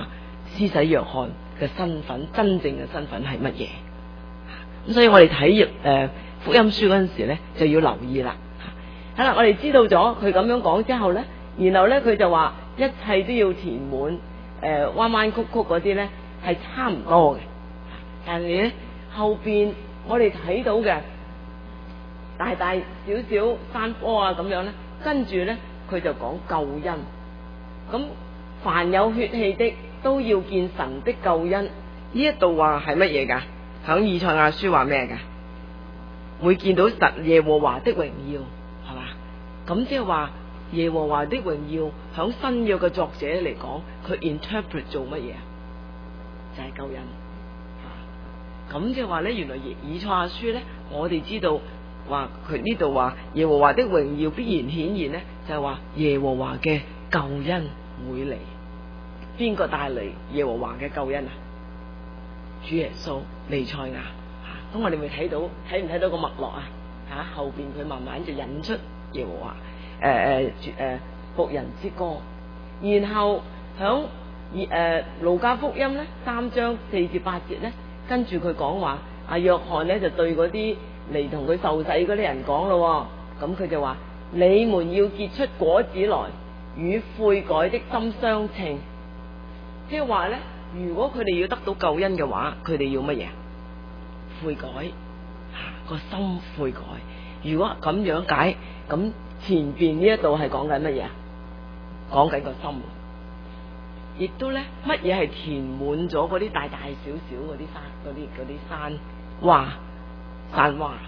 施洗約翰嘅身份，真正嘅身份係乜嘢？咁所以我哋睇誒福音書嗰陣時咧，就要留意啦。好啦，我哋知道咗佢咁樣講之後咧，然後咧佢就話一切都要填滿，誒彎彎曲曲嗰啲咧係差唔多嘅，但係咧後邊我哋睇到嘅大大小小山坡啊咁樣咧，跟住咧佢就講救恩。咁凡有血氣的都要見神的救恩。呢一度話係乜嘢噶？響以賽亞書話咩噶？會見到神耶和華的榮耀，係嘛？咁即係話耶和華的榮耀響新約嘅作者嚟講，佢 interpret 做乜嘢？就係、是、救恩。咁即係話咧，原來以賽亞書咧，我哋知道話佢呢度話耶和華的榮耀必然顯現咧，就係、是、話耶和華嘅救恩會嚟。邊個帶嚟耶和華嘅救恩啊？主耶穌彌賽亞。咁我哋咪睇到睇唔睇到個脈絡啊？吓，後邊佢慢慢就引出耶和華誒誒誒僕人之歌。然後響誒路加福音咧三章四至八節咧，跟住佢講話阿約翰咧就對嗰啲嚟同佢受洗嗰啲人講咯。咁佢就話：你們要結出果子來，與悔改的心相稱。即係話咧，如果佢哋要得到救恩嘅話，佢哋要乜嘢？悔改，吓個心悔改。如果咁樣解，咁前邊呢一度係講緊乜嘢？講緊個心。亦都咧，乜嘢係填滿咗嗰啲大大小小嗰啲山，嗰啲嗰啲山洼山洼？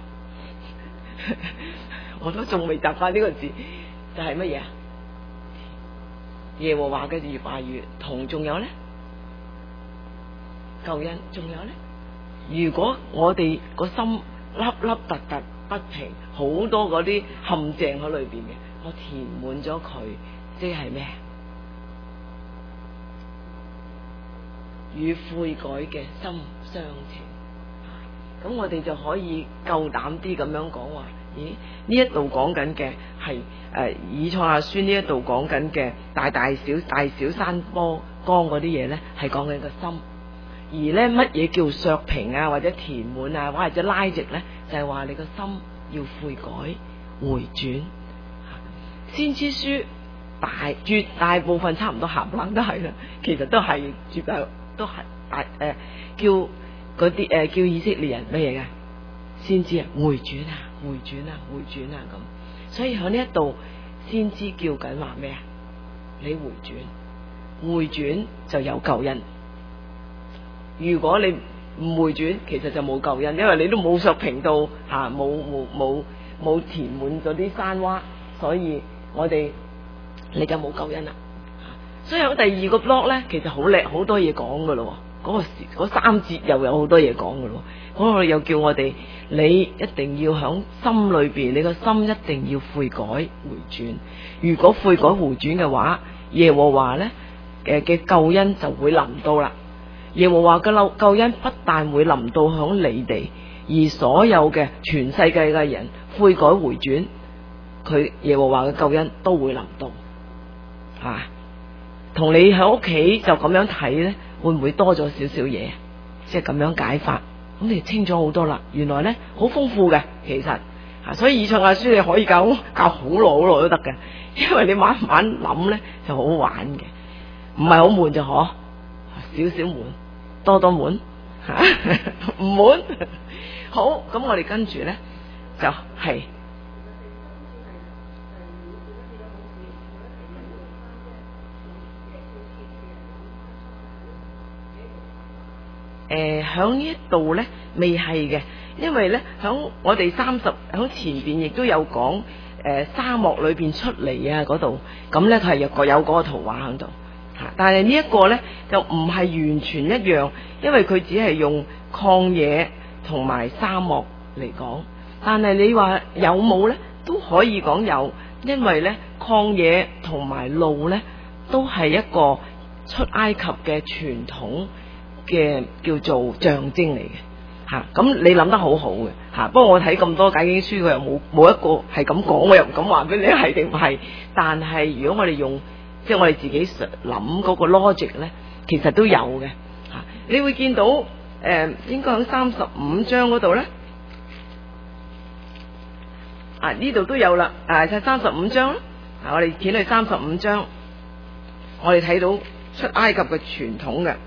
我都仲未習慣呢個字，就係乜嘢啊？耶和華嘅言話語同，仲有咧救恩，仲有咧。如果我哋個心凹凹凸凸不平，好多嗰啲陷阱喺裏邊嘅，我填滿咗佢，即係咩？與悔改嘅心相稱。咁我哋就可以夠膽啲咁樣講話，咦？呢一度講緊嘅係誒以賽亞書呢一度講緊嘅大大小大小山坡江嗰啲嘢咧，係講緊個心。而咧乜嘢叫削平啊，或者填滿啊，或者拉直咧，就係、是、話你個心要悔改回轉。先知書大絕大部分差唔多冚唪唥都係啦，其實都係絕大都係大誒、呃、叫嗰啲誒叫以色列人乜嘢嘅先知啊，回轉啊回轉啊回轉啊咁。所以喺呢一度先知叫緊話咩啊？你回轉，回轉就有救恩。如果你唔回轉，其實就冇救恩，因為你都冇削平到吓，冇冇冇冇填滿咗啲山洼，所以我哋你就冇救恩啦。所以喺第二個 block 咧，其實好叻，好多嘢講噶咯。嗰、那個時嗰三節又有好多嘢講噶咯。嗰、那個又叫我哋，你一定要響心裏邊，你個心一定要悔改回轉。如果悔改回轉嘅話，耶和華咧嘅嘅救恩就會臨到啦。耶和華嘅救恩不但會臨到響你哋，而所有嘅全世界嘅人悔改回轉，佢耶和華嘅救恩都會臨到。吓、啊，同你喺屋企就咁樣睇咧，會唔會多咗少少嘢？即係咁樣解法，咁你清楚好多啦。原來咧好豐富嘅，其實吓、啊，所以以賽亞書你可以教教好耐好耐都得嘅，因為你慢慢諗咧就好玩嘅，唔係好悶就可，少少悶。多多滿吓，唔滿好。咁我哋跟住咧就係、是、誒，響呢一度咧未係嘅，因為咧響我哋三十響前邊亦都有講誒、呃、沙漠裏邊出嚟啊嗰度，咁咧佢係有個有嗰個圖畫喺度。但係呢一個呢，就唔係完全一樣，因為佢只係用曠野同埋沙漠嚟講。但係你話有冇呢？都可以講有，因為呢曠野同埋路呢，都係一個出埃及嘅傳統嘅叫做象徵嚟嘅吓。咁、啊、你諗得好好嘅吓，不過我睇咁多解經書，佢又冇冇一個係咁講，我又唔敢話俾你係定唔係。但係如果我哋用即係我哋自己諗嗰個 logic 咧， 其實都有嘅嚇。你會見到誒、呃，應該喺三十五章嗰度咧，啊呢度都有啦，啊就三十五章啦。啊，我哋見去三十五章，我哋睇到出埃及嘅傳統嘅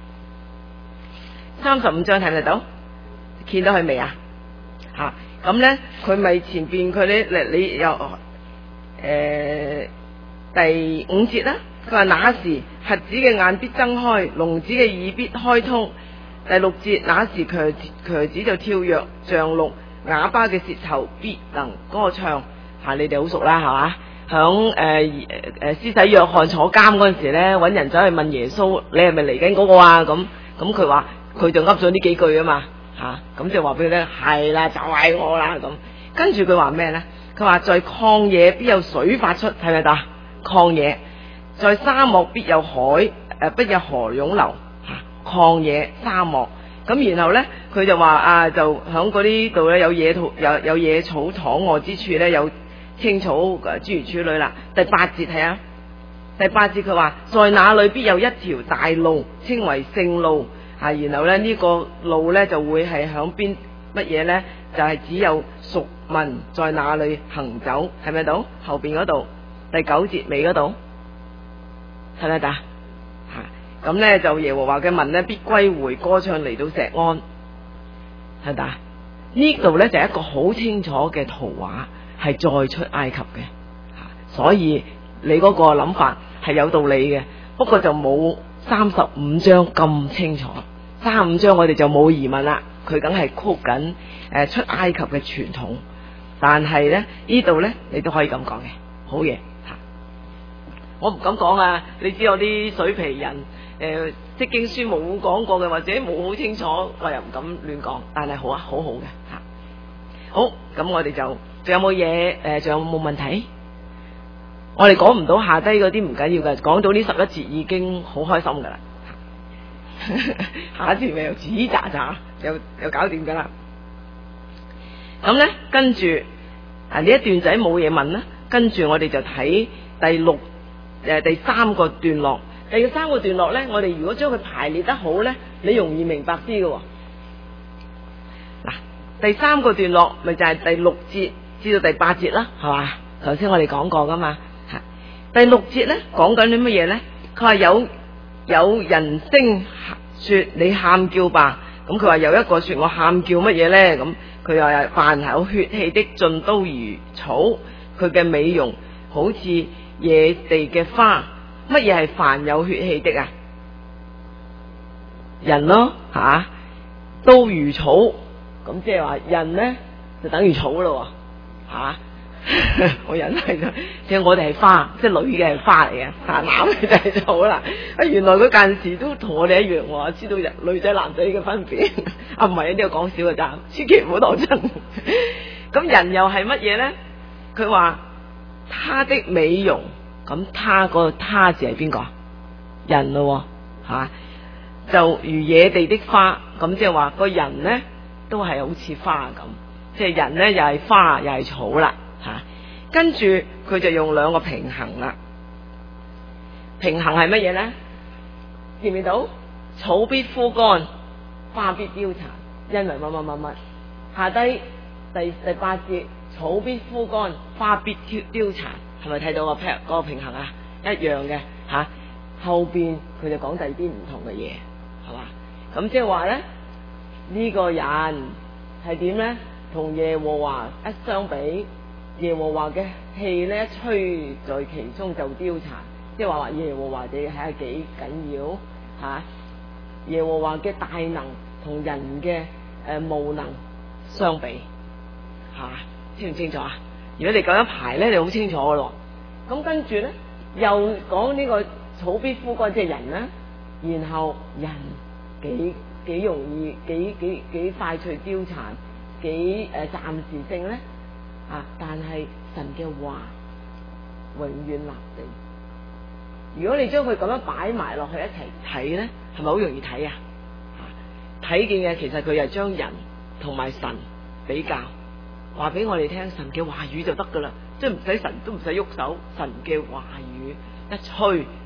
三十五章睇唔睇到？見到佢未啊？嚇咁咧，佢咪前邊佢咧，你你又誒、呃、第五節啦。佢話那時瞎子嘅眼必睜開，聾子嘅耳必開通。第六節，那時瘸瘸子就跳躍像鹿，啞巴嘅舌頭必能歌唱。嚇、啊，你哋好熟啦，係嘛？響誒誒施洗約翰坐監嗰陣時咧，揾人走去問耶穌：你係咪嚟緊嗰個啊？咁咁佢話佢就噏咗呢幾句啊嘛。吓，咁就話俾佢聽，係啦，就係、是、我啦咁。跟住佢話咩咧？佢話在曠野必有水發出，睇唔睇到？曠野在沙漠必有海，誒、呃，必有河湧流。吓，曠野沙漠。咁然後咧，佢就話啊，就響嗰啲度咧有野草，有有野草躺臥之處咧有青草，誒，諸如此類啦。第八節睇下，第八節佢話在那裏必有一條大路，稱為聖路。啊，然後咧呢、這個路咧就會係響邊乜嘢咧？就係、是、只有屬民在那裏行走，係咪到後邊嗰度第九節尾嗰度係咪得？吓，咁咧就耶和華嘅民咧必歸回歌唱嚟到錫安，係咪？呢度咧就係一個好清楚嘅圖畫，係再出埃及嘅。吓，所以你嗰個諗法係有道理嘅，不過就冇三十五章咁清楚。三十五章我哋就冇疑問啦，佢梗係曲緊誒出埃及嘅傳統，但係咧呢度咧你都可以咁講嘅，好嘢吓。我唔敢講啊，你知我啲水皮人誒，即經書冇講過嘅，或者冇好清楚，我又唔敢亂講。但係好啊，好好嘅吓。好，咁我哋就仲有冇嘢誒？仲有冇問題？我哋講唔到下低嗰啲唔緊要嘅，講到呢十一節已經好開心噶啦。下一節咪又吱喳喳，又又搞掂噶啦。咁咧，跟住啊呢一段仔冇嘢問啦。跟住我哋就睇第六誒、呃、第三個段落。第三個段落咧，我哋如果將佢排列得好咧，你容易明白啲嘅。嗱，第三個段落咪就係第六節至到第八節啦，係嘛？頭先我哋講過噶嘛。吓，第六節咧講緊啲乜嘢咧？佢話有。有人聲說你喊叫吧，咁佢話有一個說我喊叫乜嘢咧？咁佢話凡有血氣的盡都如草，佢嘅美容好似野地嘅花。乜嘢係凡有血氣的啊？人咯吓、啊，都如草，咁即係話人咧就等於草咯吓。啊我人係即係我哋係花，即係女嘅係花嚟嘅，男嘅就係草啦。啊，原來佢間時都同我哋一樣喎，知道人女仔男仔嘅分別。啊，唔係呢個講笑嘅咋，千祈唔好當真。咁人又係乜嘢咧？佢話他的美容，咁他嗰個他字係邊個？人咯吓、啊，就如野地的花，咁即係話個人咧都係好似花咁，即係人咧又係花又係草啦。吓、啊，跟住佢就用兩個平衡啦。平衡係乜嘢咧？見唔見到？草必枯乾，花必凋殘，因為乜乜乜乜。下低第第八節，草必枯乾，花必凋凋殘，係咪睇到個 pair 嗰個平衡啊？一樣嘅吓、啊。後邊佢就講第二啲唔同嘅嘢，係嘛？咁即係話咧，呢、這個人係點咧？同耶和華一相比。耶和華嘅氣咧一吹在其中就凋殘，即係話話耶和華哋係幾緊要吓、啊？耶和華嘅大能同人嘅誒、呃、無能相比吓、啊，清唔清楚啊？如果你咁樣排咧，你好清楚噶咯。咁跟住咧又講呢個草必枯乾，即係人啦。然後人幾幾容易幾幾幾快脆凋殘，幾誒暫時性咧？啊！但係神嘅話永遠立定。如果你將佢咁樣擺埋落去一齊睇咧，係咪好容易睇啊？睇見嘅其實佢係將人同埋神比較，話俾我哋聽神嘅話語就得噶啦，即係唔使神都唔使喐手，神嘅話語一吹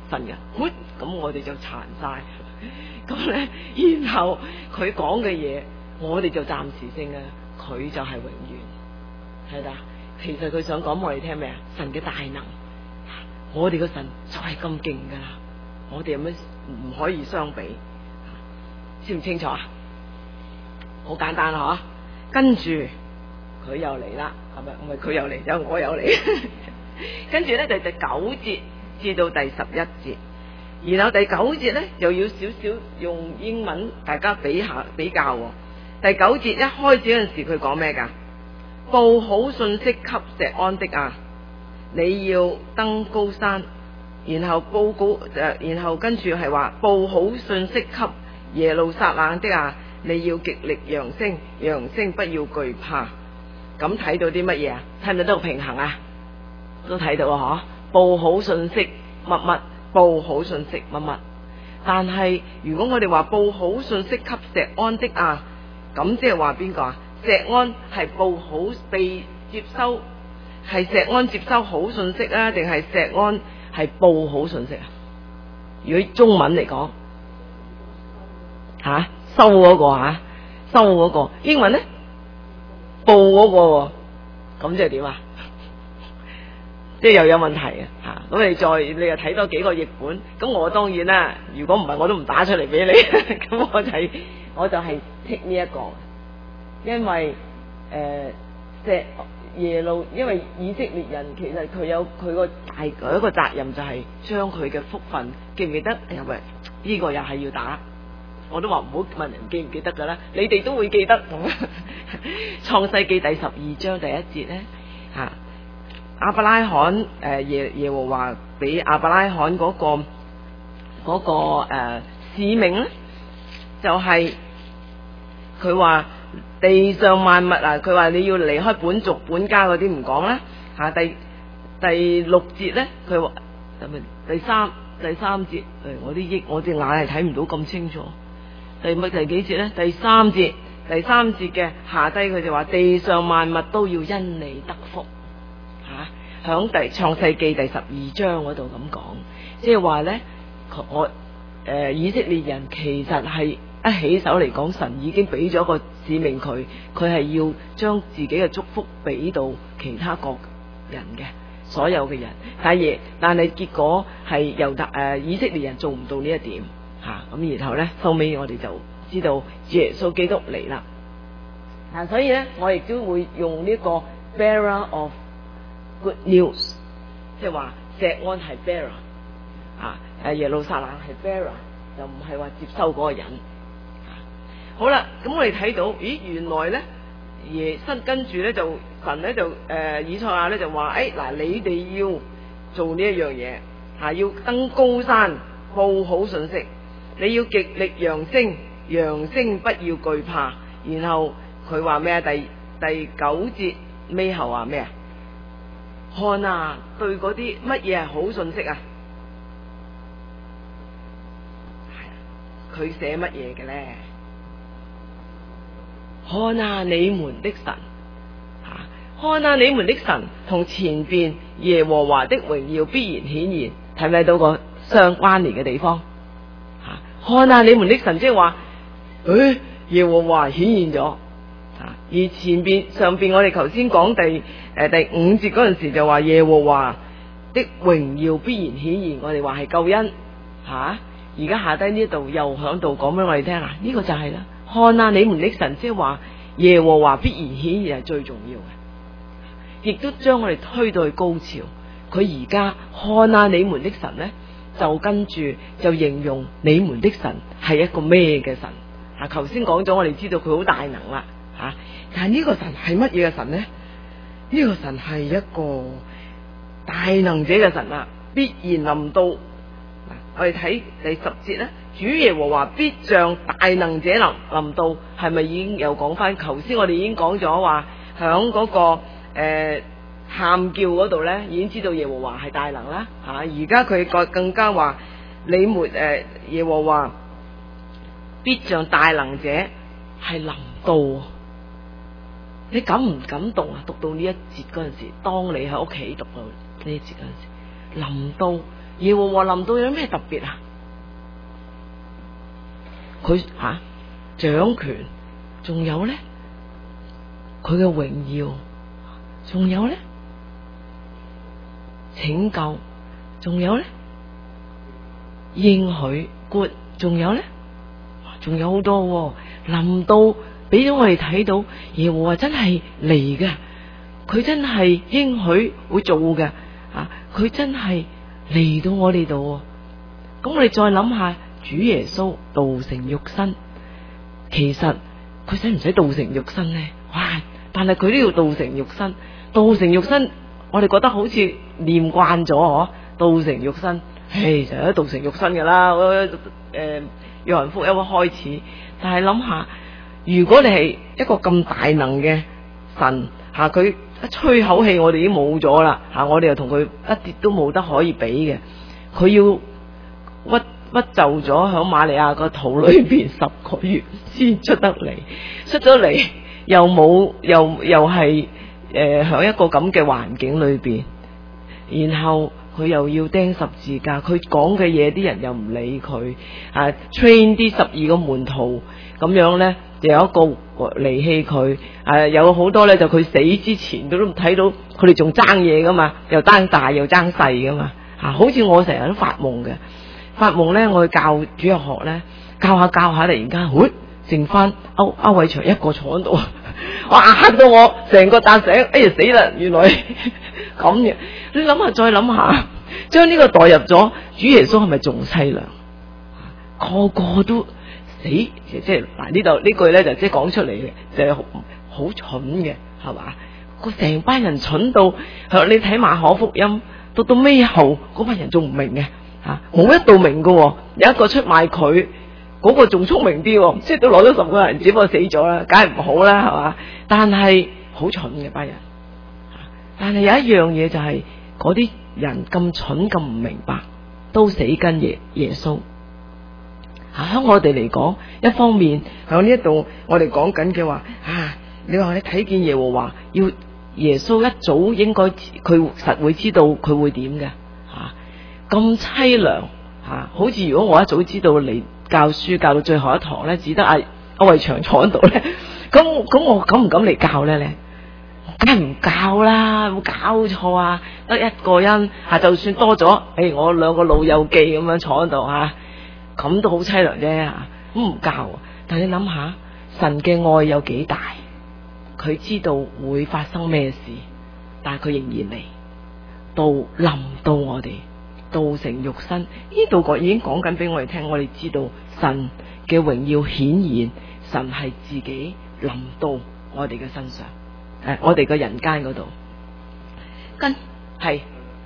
神嘅，咁我哋就殘晒。咁咧，然後佢講嘅嘢，我哋就暫時性啊，佢就係永遠，係啦。其實佢想講我哋聽咩啊？神嘅大能，我哋個神就係咁勁噶啦，我哋有乜唔可以相比？清唔清楚啊？好簡單啦，嗬。跟住佢又嚟啦，係咪？唔係佢又嚟，有我又嚟。跟住咧就第九節至到第十一節。然後第九節咧又要少少用英文，大家比下比較。第九節一開始嗰陣時，佢講咩噶？報好信息給錫安的啊，你要登高山，然後報告誒，然後跟住係話報好信息給耶路撒冷的啊，你要極力揚聲，揚聲不要懼怕。咁睇到啲乜嘢啊？睇唔睇到平衡啊？都睇到啊！嗬，報好信息乜乜。報好信息乜乜，但係如果我哋話報好信息給錫安的啊，咁即係話邊個啊？錫安係報好被接收，係錫安接收好信息啊，定係錫安係報好信息啊？如果中文嚟講，吓、啊、收嗰、那個吓、啊、收嗰、那個，英文咧報嗰、那個，咁即係點啊？即係又有問題啊！吓，咁你再你又睇多幾個譯本，咁我當然啦。如果唔係，我都唔打出嚟俾你。咁我就係、是、我就係剔呢一個，因為誒錫、呃、耶路，因為以色列人其實佢有佢個大有一個責任，就係將佢嘅福分記唔記得？係咪呢個又係要打？我都話唔好問人記唔記得噶啦，你哋都會記得。創世記第十二章第一節咧，吓、啊。亞伯拉罕誒耶耶和華俾亞伯拉罕嗰、那個嗰、那個誒、呃、使命咧，就係佢話地上萬物啊，佢話你要離開本族本家嗰啲唔講啦吓。第第六節咧，佢話第三第三節誒，我啲益我隻眼係睇唔到咁清楚。第乜第幾節咧？第三節第三節嘅下低佢就話地上萬物都要因你得福。吓，響第創世記第十二章嗰度咁講，即係話咧，我誒、呃、以色列人其實係一起手嚟講，神已經俾咗個使命佢，佢係要將自己嘅祝福俾到其他國人嘅所有嘅人，但係但係結果係猶太誒以色列人做唔到呢一點吓，咁、啊、然後咧後尾我哋就知道耶穌基督嚟啦，嗱、啊，所以咧我亦都會用呢個 bearer of Good news， 即係話錫安係 bearer 啊，誒耶路撒冷係 bearer， 就唔係話接收嗰個人。啊、好啦，咁我哋睇到，咦，原來咧耶新跟住咧就神咧就誒、呃、以賽亞咧就話，誒嗱，你哋要做呢一樣嘢，吓、啊、要登高山報好信息，你要極力揚聲，揚聲不要懼怕。然後佢話咩啊？第第九節尾後話咩啊？看啊，對嗰啲乜嘢係好信息啊？佢寫乜嘢嘅咧？看啊，你們的神，啊，看啊，你們的神同前邊耶和華的榮耀必然顯現，睇唔睇到個相關聯嘅地方？啊，看啊，你們的神，即係話，誒、哎，耶和華顯現咗。而前邊上邊我哋頭先講第誒、呃、第五節嗰陣時就話耶和華的榮耀必然顯現，我哋話係救恩吓。而家下低呢度又響度講俾我哋聽啊，呢、這個就係啦。看啊，你們的神，即係話耶和華必然顯現係最重要嘅，亦都將我哋推到去高潮。佢而家看啊，你們的神呢，就跟住就形容你們的神係一個咩嘅神啊？頭先講咗，我哋知道佢好大能啦。吓、啊！但係呢個神係乜嘢嘅神呢？呢、這個神係一個大能者嘅神啊！必然臨到。嗱，我哋睇第十節咧，主耶和華必像大能者臨臨到，係咪已經又講翻？頭先我哋已經講咗話，響嗰、那個誒喊、呃、叫嗰度咧，已經知道耶和華係大能啦。吓、啊！而家佢更更加話，你們誒、呃、耶和華必像大能者係臨到。你感唔感動啊？讀到呢一節嗰陣時，當你喺屋企讀到呢一節嗰陣時， 臨到，耶和華臨到有咩特別啊？佢吓、啊、掌權，仲有咧佢嘅榮耀，仲有咧拯救，仲有咧應許 good， 仲有咧仲有好多臨到，俾咗我哋睇到耶和華真係嚟嘅，佢真係應許會做嘅啊！佢真係嚟到我哋度。咁我哋再諗下，主耶穌道成肉身，其實佢使唔使道成肉身呢？哇！但係佢都要道成肉身，道成肉身，我哋覺得好似念慣咗嗬，道成肉身，唉，成日都道成肉身噶啦。誒、呃，約翰福音一開始，但係諗下，如果你係一個咁大能嘅神吓，佢、啊、一吹口氣，我哋已經冇咗啦吓，我哋又同佢一啲都冇得可以比嘅，佢要屈屈就咗響瑪利亞個肚裏邊十個月先出得嚟，出咗嚟又冇又又係誒響一個咁嘅環境裏邊，然後佢又要釘十字架，佢講嘅嘢啲人又唔理佢啊 train 啲十二個門徒咁樣咧，就有一個離棄佢，誒有好多咧就佢死之前都都睇到佢哋仲爭嘢噶嘛，又爭大又爭細噶嘛吓，好似我成日都發夢嘅。發夢咧，我去教主日學咧，教下教下，突然間，喂，剩翻歐歐偉祥一個坐喺度，哇嚇到我成個扎醒，哎呀死啦！原來咁嘅，你諗下，再諗下，將呢個代入咗，主耶穌係咪仲淒涼？個個都死，即係嗱呢度呢句咧就即係講出嚟嘅，就係、是、好蠢嘅，係嘛？個成班人蠢到，你睇馬可福音，到到尾後嗰班人仲唔明嘅。啊，冇一度明嘅，有一個出賣佢，嗰、那個仲聰明啲，即係都攞咗十個人，只不過死咗啦，梗係唔好啦，係嘛？但係好蠢嘅班人，但係有一樣嘢就係嗰啲人咁蠢咁唔明白，都死跟耶耶穌。喺、啊、我哋嚟講，一方面喺呢一度我哋講緊嘅話，啊，你話你睇見耶和華，要耶穌一早應該佢實會知道佢會點嘅。咁淒涼吓，好似如果我一早知道嚟教書教到最後一堂咧，只得阿阿偉祥坐喺度咧，咁咁我敢唔敢嚟教咧？咧，梗係唔教啦，冇搞錯啊！得一個人吓，就算多咗，誒、哎，我兩個老友記咁樣坐喺度吓，咁都好淒涼啫吓，咁唔教。但係你諗下，神嘅愛有幾大？佢知道會發生咩事，但係佢仍然嚟到臨到我哋。道成肉身，呢度講已經講緊俾我哋聽，我哋知道神嘅榮耀顯現，神係自己臨到我哋嘅身上，誒、呃，我哋嘅人間嗰度，跟係，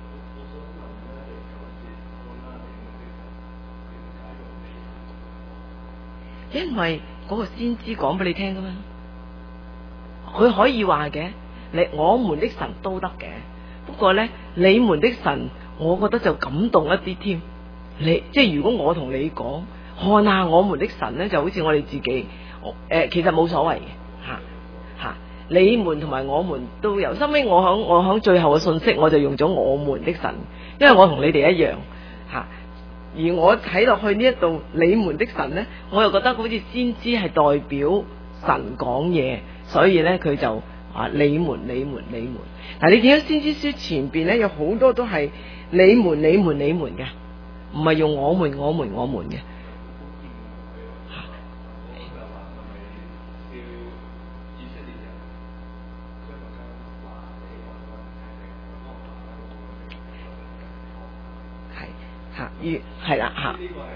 因為嗰個先知講俾你聽噶嘛，佢可以話嘅，你我們的神都得嘅，不過咧，你們的神。我覺得就感動一啲添，你即係如果我同你講，看下我們的神咧，就好似我哋自己，誒、呃，其實冇所謂嘅，吓、啊、吓、啊，你們同埋我們都有。收尾我響我響最後嘅信息，我就用咗我們的神，因為我同你哋一樣，吓、啊。而我睇落去呢一度，你們的神咧，我又覺得好似先知係代表神講嘢，所以咧佢就話你們、你們、你們。嗱、啊，你見到先知書前邊咧有好多都係。你們、你們、你們嘅，唔係用我們、我們、我們嘅。係吓，越係啦吓，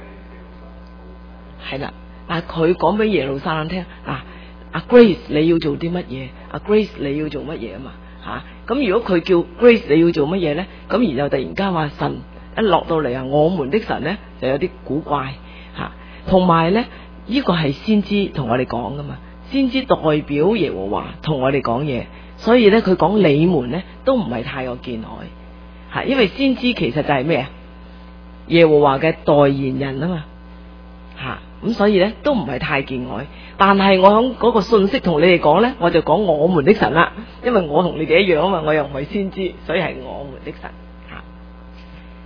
係啦。嗱，佢講俾耶路撒冷聽，啊，阿 Grace 你要做啲乜嘢？阿 Grace 你要做乜嘢啊嘛？吓，咁如果佢叫 Grace 你要做乜嘢咧？咁然後突然間話神一落到嚟啊，我們的神咧就有啲古怪吓，同埋咧呢個係先知同我哋講噶嘛，先知代表耶和華同我哋講嘢，所以咧佢講你們咧都唔係太過見外吓，因為先知其實就係咩啊？耶和華嘅代言人啊嘛吓，咁所以咧都唔係太見外。但係我響嗰個信息同你哋講咧，我就講我們的神啦，因為我同你哋一樣啊嘛，我又唔係先知，所以係我們的神吓。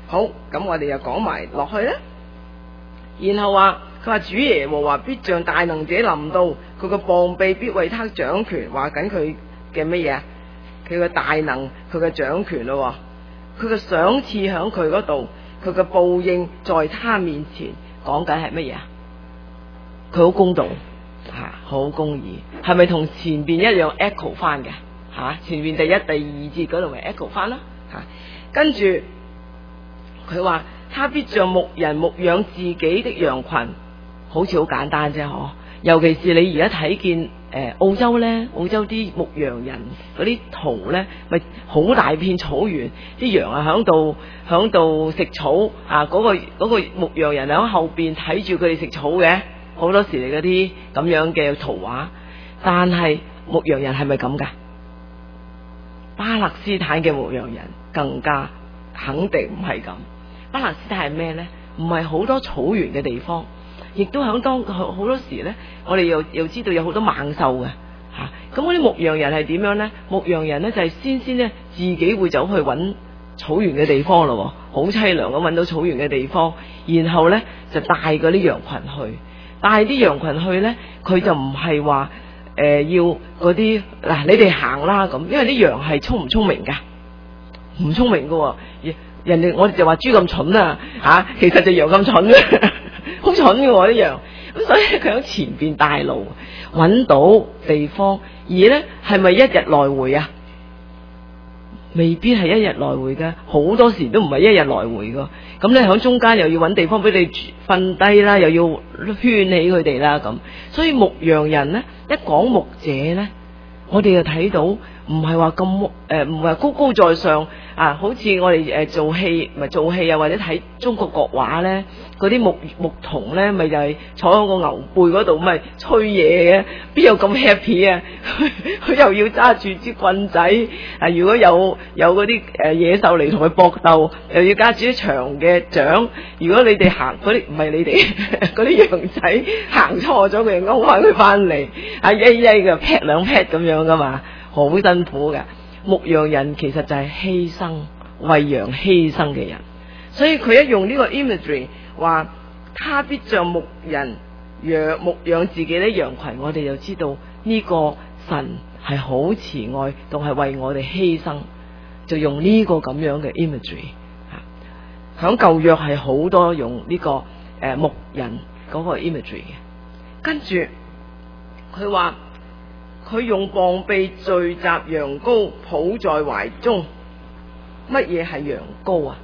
好，咁我哋又講埋落去啦。然後話佢話主耶和華必像大能者臨到，佢個膀臂必為他掌權，話緊佢嘅乜嘢？佢嘅大能，佢嘅掌權咯。佢嘅賞賜響佢嗰度，佢嘅報應在他面前，講緊係乜嘢啊？佢好公道，吓好公義，係咪同前邊一樣 echo 翻嘅？吓前邊第一、第二節嗰度咪 echo 翻啦？吓跟住佢話。他必像牧人牧養自己的羊群，好似好簡單啫，嗬！尤其是你而家睇見誒、呃、澳洲咧，澳洲啲牧羊人嗰啲圖咧，咪好大片草原，啲羊啊響度響度食草啊！嗰、嗰個、嗰個牧羊人喺後邊睇住佢哋食草嘅，好多時嚟嗰啲咁樣嘅圖畫。但係牧羊人係咪咁噶？巴勒斯坦嘅牧羊人更加肯定唔係咁。巴勒斯坦係咩呢？唔係好多草原嘅地方，亦都響當好多時呢，我哋又又知道有好多猛獸嘅吓。咁嗰啲牧羊人係點樣呢？牧羊人呢就係先先呢自己會走去揾草原嘅地方咯，好淒涼咁揾到草原嘅地方，然後呢就帶嗰啲羊群去，帶啲羊群去呢，佢就唔係話誒要嗰啲嗱你哋行啦咁，因為啲羊係聰唔聰明噶？唔聰明噶。人哋我哋就話豬咁蠢啊，吓、啊、其實就羊咁蠢嘅，好蠢嘅啲羊。咁所以佢喺前邊帶路，揾到地方。而呢係咪一日來回啊？未必係一日來回嘅，好多時都唔係一日來回噶。咁你喺中間又要揾地方俾你瞓低啦，又要圈起佢哋啦咁。所以牧羊人呢，一講牧者呢，我哋就睇到唔係話咁誒，唔係高高在上。啊，好似我哋誒、呃、做戲，唔係做戲啊，或者睇中國國畫咧，嗰啲牧牧童咧，咪就係坐喺個牛背嗰度，咪吹嘢嘅，邊有咁 happy 啊？佢又要揸住支棍仔，啊，如果有有嗰啲誒野獸嚟同佢搏鬥，又要揸住啲長嘅掌。如果你哋行嗰啲唔係你哋嗰啲羊仔行錯咗，佢又勾翻佢翻嚟，啊曳曳嘅劈兩劈咁樣噶嘛，好辛苦噶。牧羊人其實就係犧牲為羊犧牲嘅人，所以佢一用呢個 imagery 話，他必像牧人養牧養自己啲羊群，我哋就知道呢個神係好慈愛，仲係為我哋犧牲，就用呢個咁樣嘅 imagery。響舊約係好多用呢、這個誒、呃、牧人嗰個 imagery 嘅，跟住佢話。佢用膀臂聚集羊羔，抱在懷中。乜嘢係羊羔啊？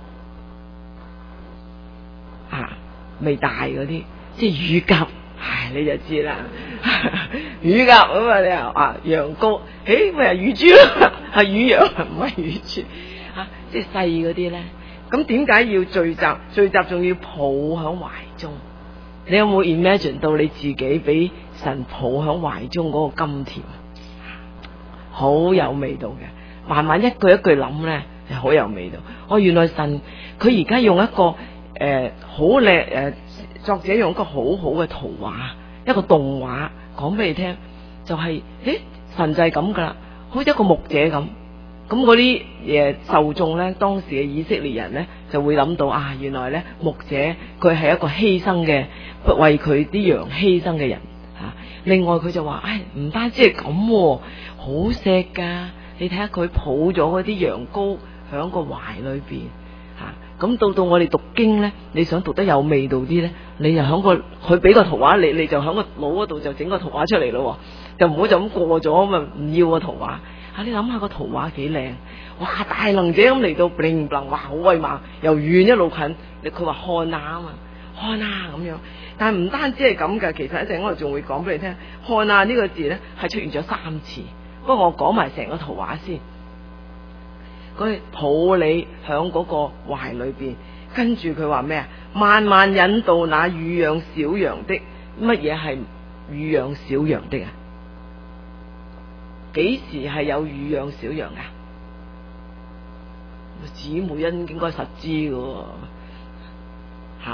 啊，未大嗰啲，即係乳鴿，唉，你就知啦。乳鴿咁啊，你又啊羊羔，誒咪係乳豬咯，係乳羊，唔係乳豬。啊，即係細嗰啲咧。咁點解要聚集？聚集仲要抱喺懷中？你有冇 imagine 到你自己俾神抱喺懷中嗰個甘甜？好有味道嘅，慢慢一句一句諗咧，係好有味道。哦，原來神佢而家用一個誒好靚誒，作者用一個好好嘅圖畫，一個動畫講俾你聽，就係、是、誒神就係咁噶啦，好似一個牧者咁。咁嗰啲誒受眾咧，當時嘅以色列人咧，就會諗到啊，原來咧牧者佢係一個犧牲嘅，為佢啲羊犧牲嘅人吓、啊。另外佢就話，唉，唔單止係咁，好錫噶。你睇下佢抱咗嗰啲羊羔響個懷裏邊吓。咁、啊、到到我哋讀經咧，你想讀得有味道啲咧，你就響個佢俾個圖畫你，你就響個腦嗰度就整個圖畫出嚟咯，就唔好就咁過咗咪唔要個圖畫。啊！你諗下個圖畫幾靚，哇！大能者咁嚟到 bling bling，哇！好威猛，由遠一路近，你佢話看啊啊嘛，看啊咁樣。但係唔單止係咁噶，其實一陣我哋仲會講俾你聽，看啊呢個字咧係出現咗三次。不過我講埋成個圖畫先，佢抱你響嗰個懷裏邊，跟住佢話咩啊？慢慢引導那乳養小羊的，乜嘢係乳養小羊的啊？幾時係有乳養小羊噶？姊妹應應該實知㗎吓，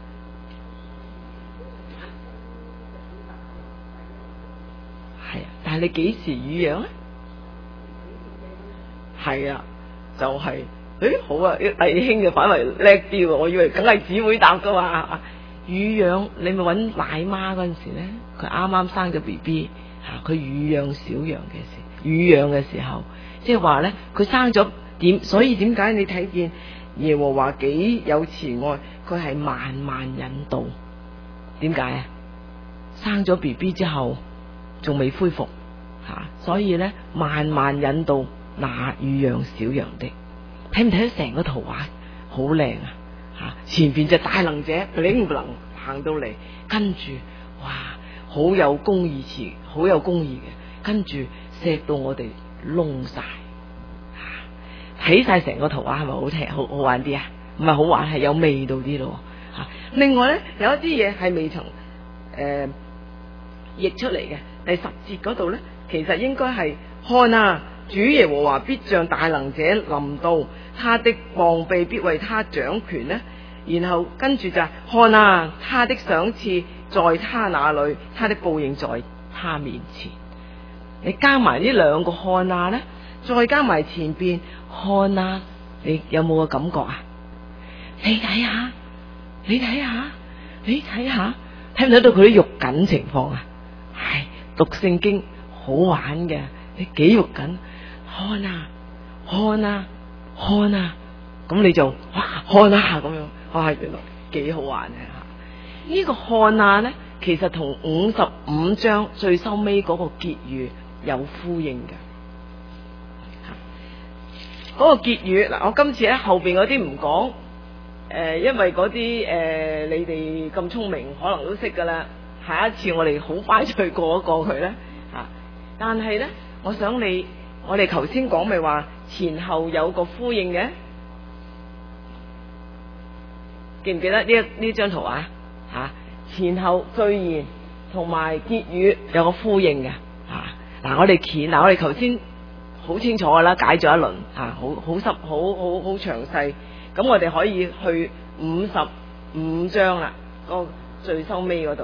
係啊！但係你幾時乳養咧？係啊，就係、是、 誒好啊，啲弟兄就反為叻啲喎，我以為梗係姊妹答噶嘛。乳養你咪揾奶媽嗰陣時咧，佢啱啱生咗 B B 嚇，佢乳養小羊嘅時，乳養嘅時候，即係話咧，佢生咗點，所以點解你睇見耶和華幾有慈愛，佢係慢慢引導。點解啊？生咗 B B 之後仲未恢復嚇，所以咧慢慢引導那乳養小羊的。睇唔睇到成個圖畫好靚啊？吓，前邊隻大能者拎唔能行到嚟，跟住哇，好有公義詞，好有公義嘅，跟住錫到我哋窿晒，睇晒成個圖畫係咪好聽？好好玩啲啊？唔係好玩，係有味道啲咯吓。另外咧，有一啲嘢係未曾誒譯出嚟嘅，第十節嗰度咧，其實應該係看啊，主耶和華必像大能者臨到，他的膀臂必為他掌權呢。然後跟住就看啊，他的賞賜在他那裏，他的報應在他面前。你加埋呢兩個看啊呢，再加埋前邊看啊，你有冇個感覺啊？你睇下，你睇下，你睇下，睇唔睇到佢啲肉緊情況啊？係讀聖經好玩嘅，你幾肉緊？看啊，看啊，看啊，咁你就哇看啊咁樣，哇原來幾好玩嘅吓。呢個看啊呢，其實同五十五章最收尾嗰個結語有呼應嘅。嗰個結語嗱，我今次喺後邊嗰啲唔講，誒，因為嗰啲誒你哋咁聰明，可能都識噶啦。下一次我哋好快脆過一過佢咧吓。但係咧，我想你，我哋頭先講咪話前後有個呼應嘅，記唔記得呢一呢張圖啊？吓，前後序言同埋結語有個呼應嘅吓。嗱，我哋鉗嗱，我哋頭先好清楚噶啦，解咗一輪吓，好好濕，好好好詳細。咁我哋可以去五十五章啦，個最收尾嗰度。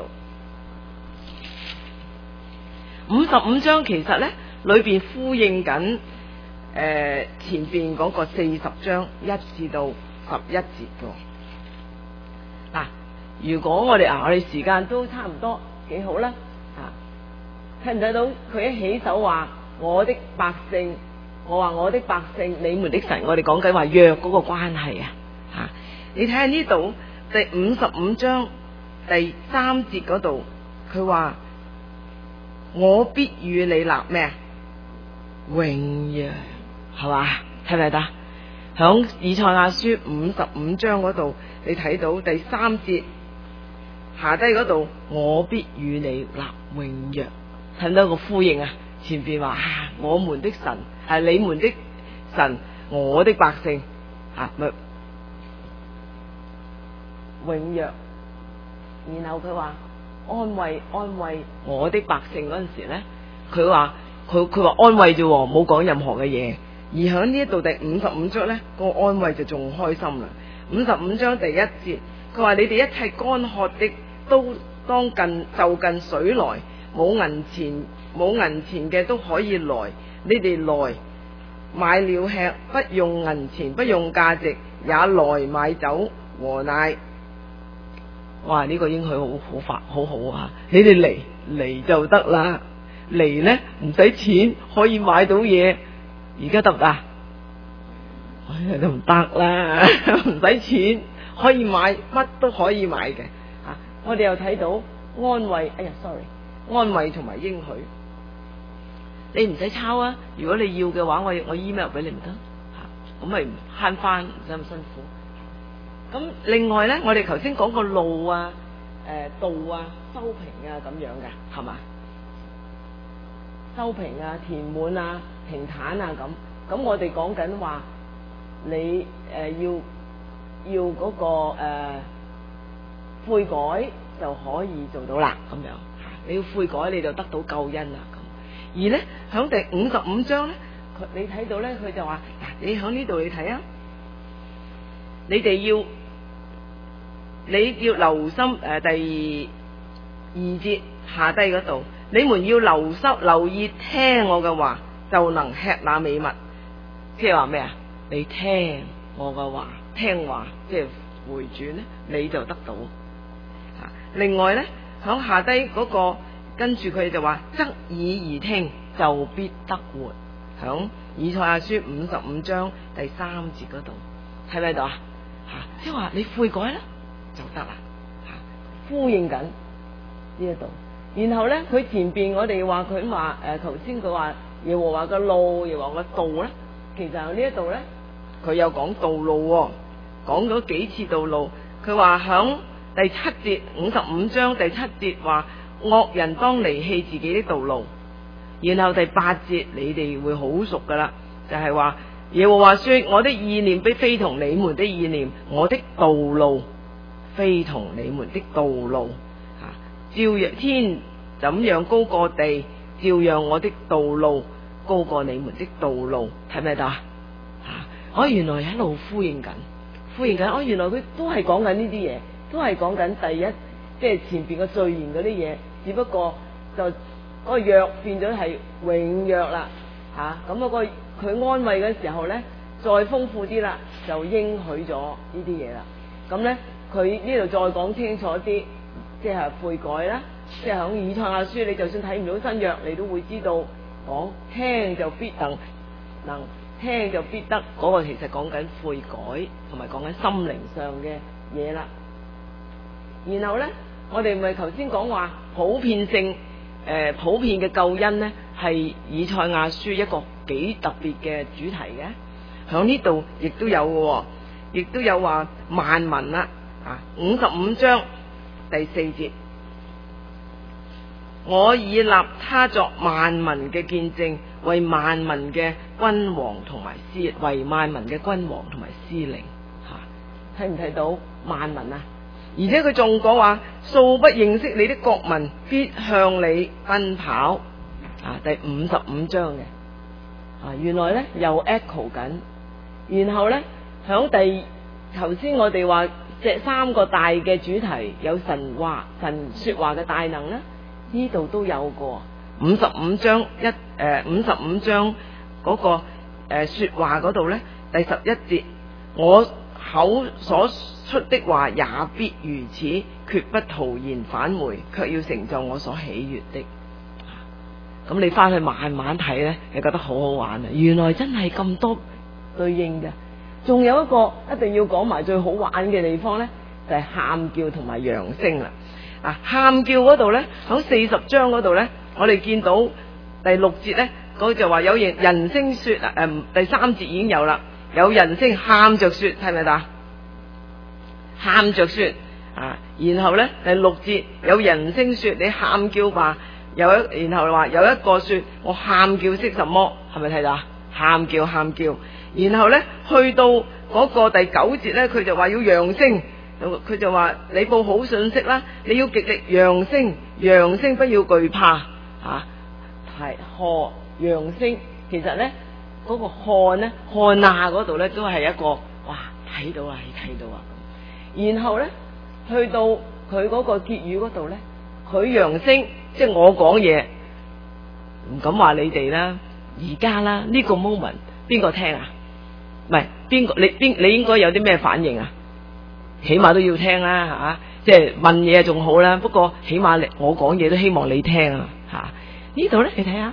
五十五章其實咧裏邊呼應緊誒、呃、前邊嗰個四十章一至到十一節嘅。嗱、啊，如果我哋啊，我哋時間都差唔多，幾好啦。啊，睇唔睇到佢一起手話我的百姓，我話我的百姓，你們的神，我哋講緊話約嗰個關係啊。吓，你睇下呢度第五十五章第三節嗰度，佢話我必與你立咩啊？永約，係嘛？睇唔睇得？響以賽亞書五十五章嗰度，你睇到第三節下低嗰度，我必與你立永約，睇唔到個呼應啊？前邊話、啊、我們的神係你們的神，我的百姓啊，咪永約。然後佢話安慰安慰我的百姓嗰陣時咧，佢話佢佢話安慰啫，冇講任何嘅嘢。而喺呢一度第五十五章咧，個安慰就仲開心啦。五十五章第一節，佢話你哋一切乾渴的都當近就近水來，冇銀錢冇銀錢嘅都可以來，你哋來買了吃，不用銀錢，不用價值，也來買酒和奶。哇！呢、這個應許好好發好好啊！你哋嚟嚟就得啦，嚟呢唔使錢可以買到嘢，而家得唔得？哎呀，都唔得啦，唔使錢可以買乜都可以買嘅啊！我哋又睇到安慰，哎呀，sorry，安慰同埋應許，你唔使抄啊！如果你要嘅話，我我 email 俾你唔得吓，咁咪慳翻，唔使咁辛苦。咁另外咧，我哋頭先講個路啊、誒、呃、道啊、收平啊咁樣嘅，係嘛？收平啊、填滿啊、平坦啊咁。咁我哋講緊話，你誒、呃、要要嗰、那個誒、呃、悔改就可以做到啦，咁樣。你要悔改，你就得到救恩啦。咁而咧，響第五十五章咧，佢你睇到咧，佢就話嗱，你響呢度你睇啊，你哋要。你要留心誒、呃，第二節下低嗰度，你們要留心留意聽我嘅話，就能吃那美物。即係話咩啊？你聽我嘅話，聽話，即係回轉咧，你就得到。啊，另外咧，響下低嗰個跟住佢就話，側耳而聽就必得活。響以賽亞書五十五章第三節嗰度，睇唔睇到啊？吓，即係話你悔改啦，就得啦。吓，呼應緊呢一度。然後咧，佢前邊我哋話佢話誒，頭先佢話耶和華嘅路，耶和華嘅道咧，其實呢一度咧，佢有講道路，哦，講咗幾次道路。佢話響第七節五十五章第七節話，惡人當離棄自己的道路。然後第八節你哋會好熟噶啦，就係話耶和華說，我的意念非非同你們的意念，我的道路非同你們的道路。啊，照樣天怎樣高過地，照樣我的道路高過你們的道路。睇唔睇到啊？我原來喺度呼應緊，呼應緊。我原來佢都係講緊呢啲嘢，都係講緊第一，即係前邊個序言嗰啲嘢，只不過就。嗰個約變咗係永約啦，吓，咁嗰個佢安慰嘅時候咧，再豐富啲啦，就應許咗呢啲嘢啦。咁咧，佢呢度再講清楚啲，即係悔改啦，即係響以賽亞書，你就算睇唔到新約，你都會知道講聽就必能能聽就必得，嗰個其實講緊悔改，同埋講緊心靈上嘅嘢啦。然後咧，我哋咪頭先講話普遍性。誒、呃，普遍嘅救恩呢，係以賽亞書一個幾特別嘅主題嘅。響呢度亦都有嘅，哦，亦都有話萬民啦。啊，五十五章第四節，我已立他作萬民嘅見證，為萬民嘅君王同埋司，為萬民嘅君王同埋司令。吓，睇唔睇到萬民啊？而且佢仲講話，素不認識你的國民必向你奔跑。啊，第五十五章嘅啊，原來咧又 echo 緊。然後咧響第頭先我哋話即三個大嘅主題，有神話神說話嘅大能咧，呢度都有過。五十五章一誒五十五章嗰個誒、呃、說話嗰度咧，第十一節，我口所出的話也必如此，決不徒然返回，卻要成就我所喜悅的。咁你翻去慢慢睇呢，你覺得好好玩啊！原來真係咁多對應嘅。仲有一個一定要講埋最好玩嘅地方呢，就係、是、喊叫同埋揚聲啦。啊，喊叫嗰度呢，喺四十章嗰度呢，我哋見到第六節呢，嗰就話有人人聲說啊，誒、呃、第三節已經有啦，有人聲喊着說，睇唔睇到？喊着說啊，然後呢，第六節有人聲說，你喊叫吧。有一，然後話有一個說，我喊叫識什麼？係咪睇到啊？喊叫喊叫，然後呢，去到嗰個第九節呢，佢就話要揚聲，佢就話你報好信息啦，你要極力揚聲，揚聲不要懼怕啊！係喝揚聲，其實呢，嗰、那個看呢，看啊嗰度呢，都係一個哇睇到啊，睇到啊，然後呢，去到佢嗰個結語嗰度呢，佢揚聲。即係我講嘢唔敢話你哋啦，而家啦呢個 moment 邊個聽啊？唔係邊個你邊你應該有啲咩反應啊？起碼都要聽啦吓，即係問嘢仲好啦。不過起碼你我講嘢都希望你聽啊吓。呢度咧你睇下，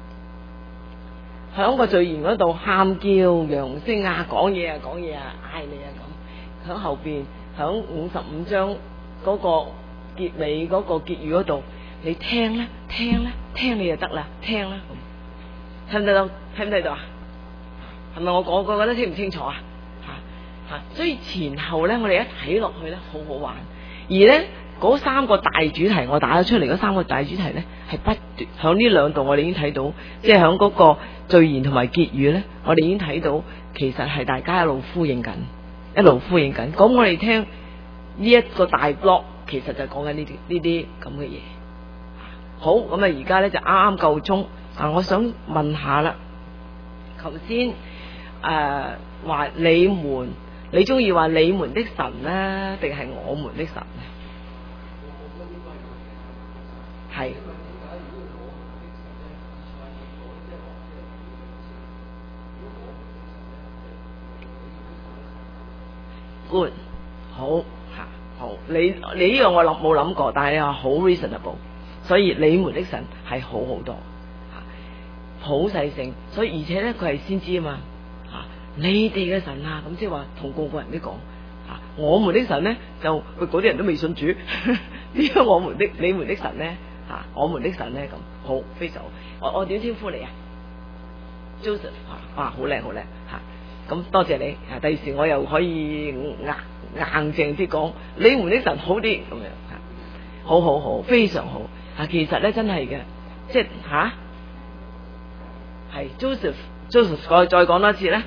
響個序言嗰度喊叫揚聲啊，講嘢啊講嘢啊嗌你啊咁。響後邊響五十五章嗰個結尾嗰個結語嗰度。你聽啦，聽啦，聽你就得啦，聽啦，睇唔睇到？睇唔睇到啊？係咪我講過覺得聽唔清楚啊？吓吓，所以前後咧，我哋一睇落去咧，好好玩。而咧嗰三個大主題，我打咗出嚟嗰三個大主題咧，係不斷響呢兩度，我哋已經睇到，即係響嗰個序言同埋結語咧，我哋已經睇到，其實係大家一路呼應緊，一路呼應緊。講我哋聽呢一個大 block，其實就係講緊呢啲呢啲咁嘅嘢。好，咁啊而家咧就啱啱夠鐘啊！我想問下啦，頭先誒話你們，你中意話你們的神咧，定係我們的神咧？係 good 好吓好，你你呢個我諗冇諗過，但係你話好 reasonable， 所以你們的神係好好多吓，普世性，所以而且咧佢係先知啊嘛吓，你哋嘅神啊，咁即係話同個個人都講吓，我們的神咧就佢嗰啲人都未信主，點解我們的你們的神咧吓，我們的神咧咁好非常好，我我點稱呼你啊 Joseph 啊，哇好靚好靚吓。咁多謝你，啊！第時我又可以硬硬淨啲講，你們的神好啲咁樣，好好好，非常好。啊，其實咧真係嘅，即係吓，係 Joseph Joseph 再再講多次咧。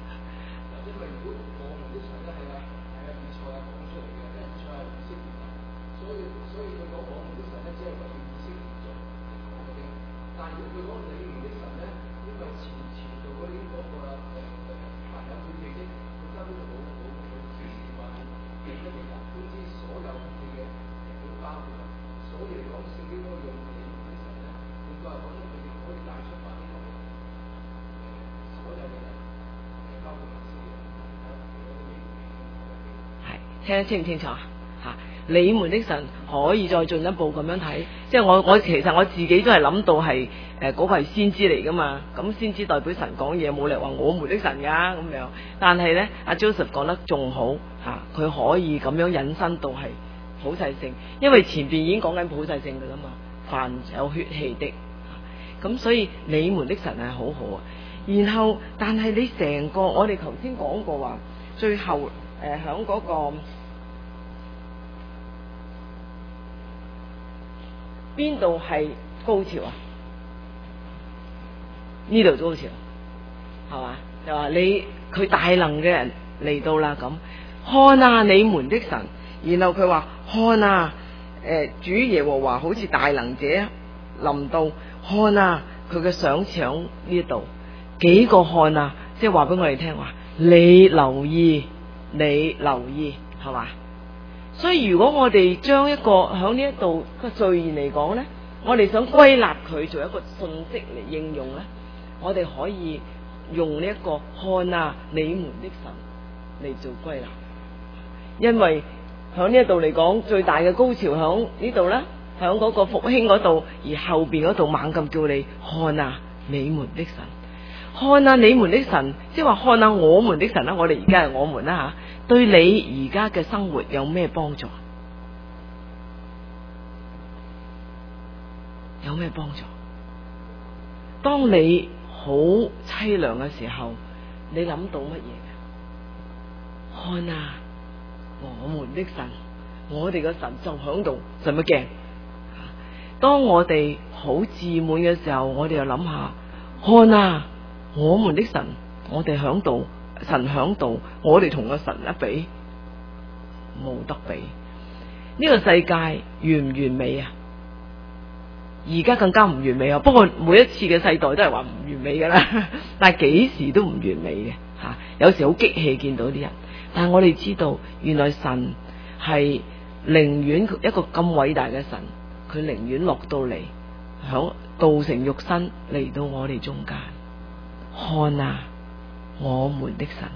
聽得清唔清楚啊？吓，你們的神可以再進一步咁樣睇，即係我我其實我自己都係諗到係誒嗰個係先知嚟噶嘛，咁先知代表神講嘢，冇理由話我們的神噶咁樣。但係咧，阿 Joseph 講得仲好吓，佢可以咁樣引申到係普世性，因為前邊已經講緊普世性噶啦嘛，凡有血氣的，咁所以你們的神係好好啊。然後，但係你成個我哋頭先講過話，最後誒響嗰個。邊度係高潮啊？呢度高潮係嘛？就話你佢大能嘅人嚟到啦咁，看啊你們的神，然後佢話看啊，誒、呃、主耶和華好似大能者臨到，看啊佢嘅賞賜呢度幾個看啊，即係話俾我哋聽話，你留意你留意係嘛？所以如果我哋將一個響呢一度個序言嚟講咧，我哋想歸納佢做一個信息嚟應用咧，我哋可以用呢一個看啊你們的神嚟做歸納，因為響呢一度嚟講最大嘅高潮響呢度啦，響嗰個復興嗰度，而後邊嗰度猛咁叫你看啊你們的神，看啊你們的神，即係話看啊我們的神啦，我哋而家係我們啦吓。對你而家嘅生活有咩幫助？有咩幫助？當你好淒涼嘅時候，你諗到乜嘢？看啊，我們的神，我哋嘅神就響度，使乜驚？當我哋好自滿嘅時候，我哋又諗下，看啊，我們的神，我哋響度。神響度，我哋同個神一比，冇得比。呢個世界完唔完美啊？而家更加唔完美啊！不過每一次嘅世代都係話唔完美噶啦，但係幾時都唔完美嘅吓。有時好激氣見到啲人，但係我哋知道，原來神係寧願一個咁偉大嘅神，佢寧願落到嚟，響道成肉身嚟到我哋中間，看啊！我們的神，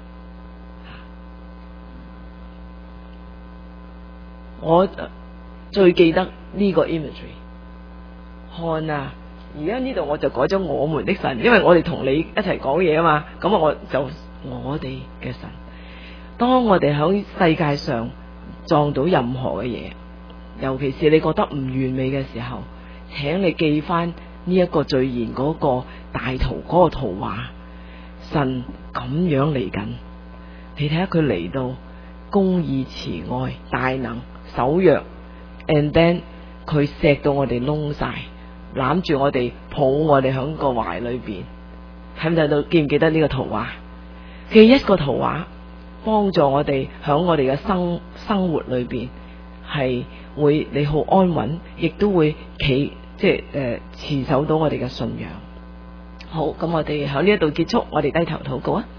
我最記得呢個 imagery。看啊，而家呢度我就改咗我們的神，因為我哋同你一齊講嘢啊嘛，咁我就我哋嘅神。當我哋喺世界上撞到任何嘅嘢，尤其是你覺得唔完美嘅時候，請你記翻呢一個序言嗰個大圖嗰個圖畫。神咁樣嚟緊，你睇下佢嚟到公義慈愛大能守約 and then 佢錫到我哋窿晒，攬住我哋抱我哋響個懷裏邊，睇唔睇到？記唔記得呢個圖畫？嘅一個圖畫幫助我哋響我哋嘅生生活裏邊係會你好安穩，亦都會企即係誒持守到我哋嘅信仰。好，咁我哋喺呢一度結束，我哋低頭禱告啊。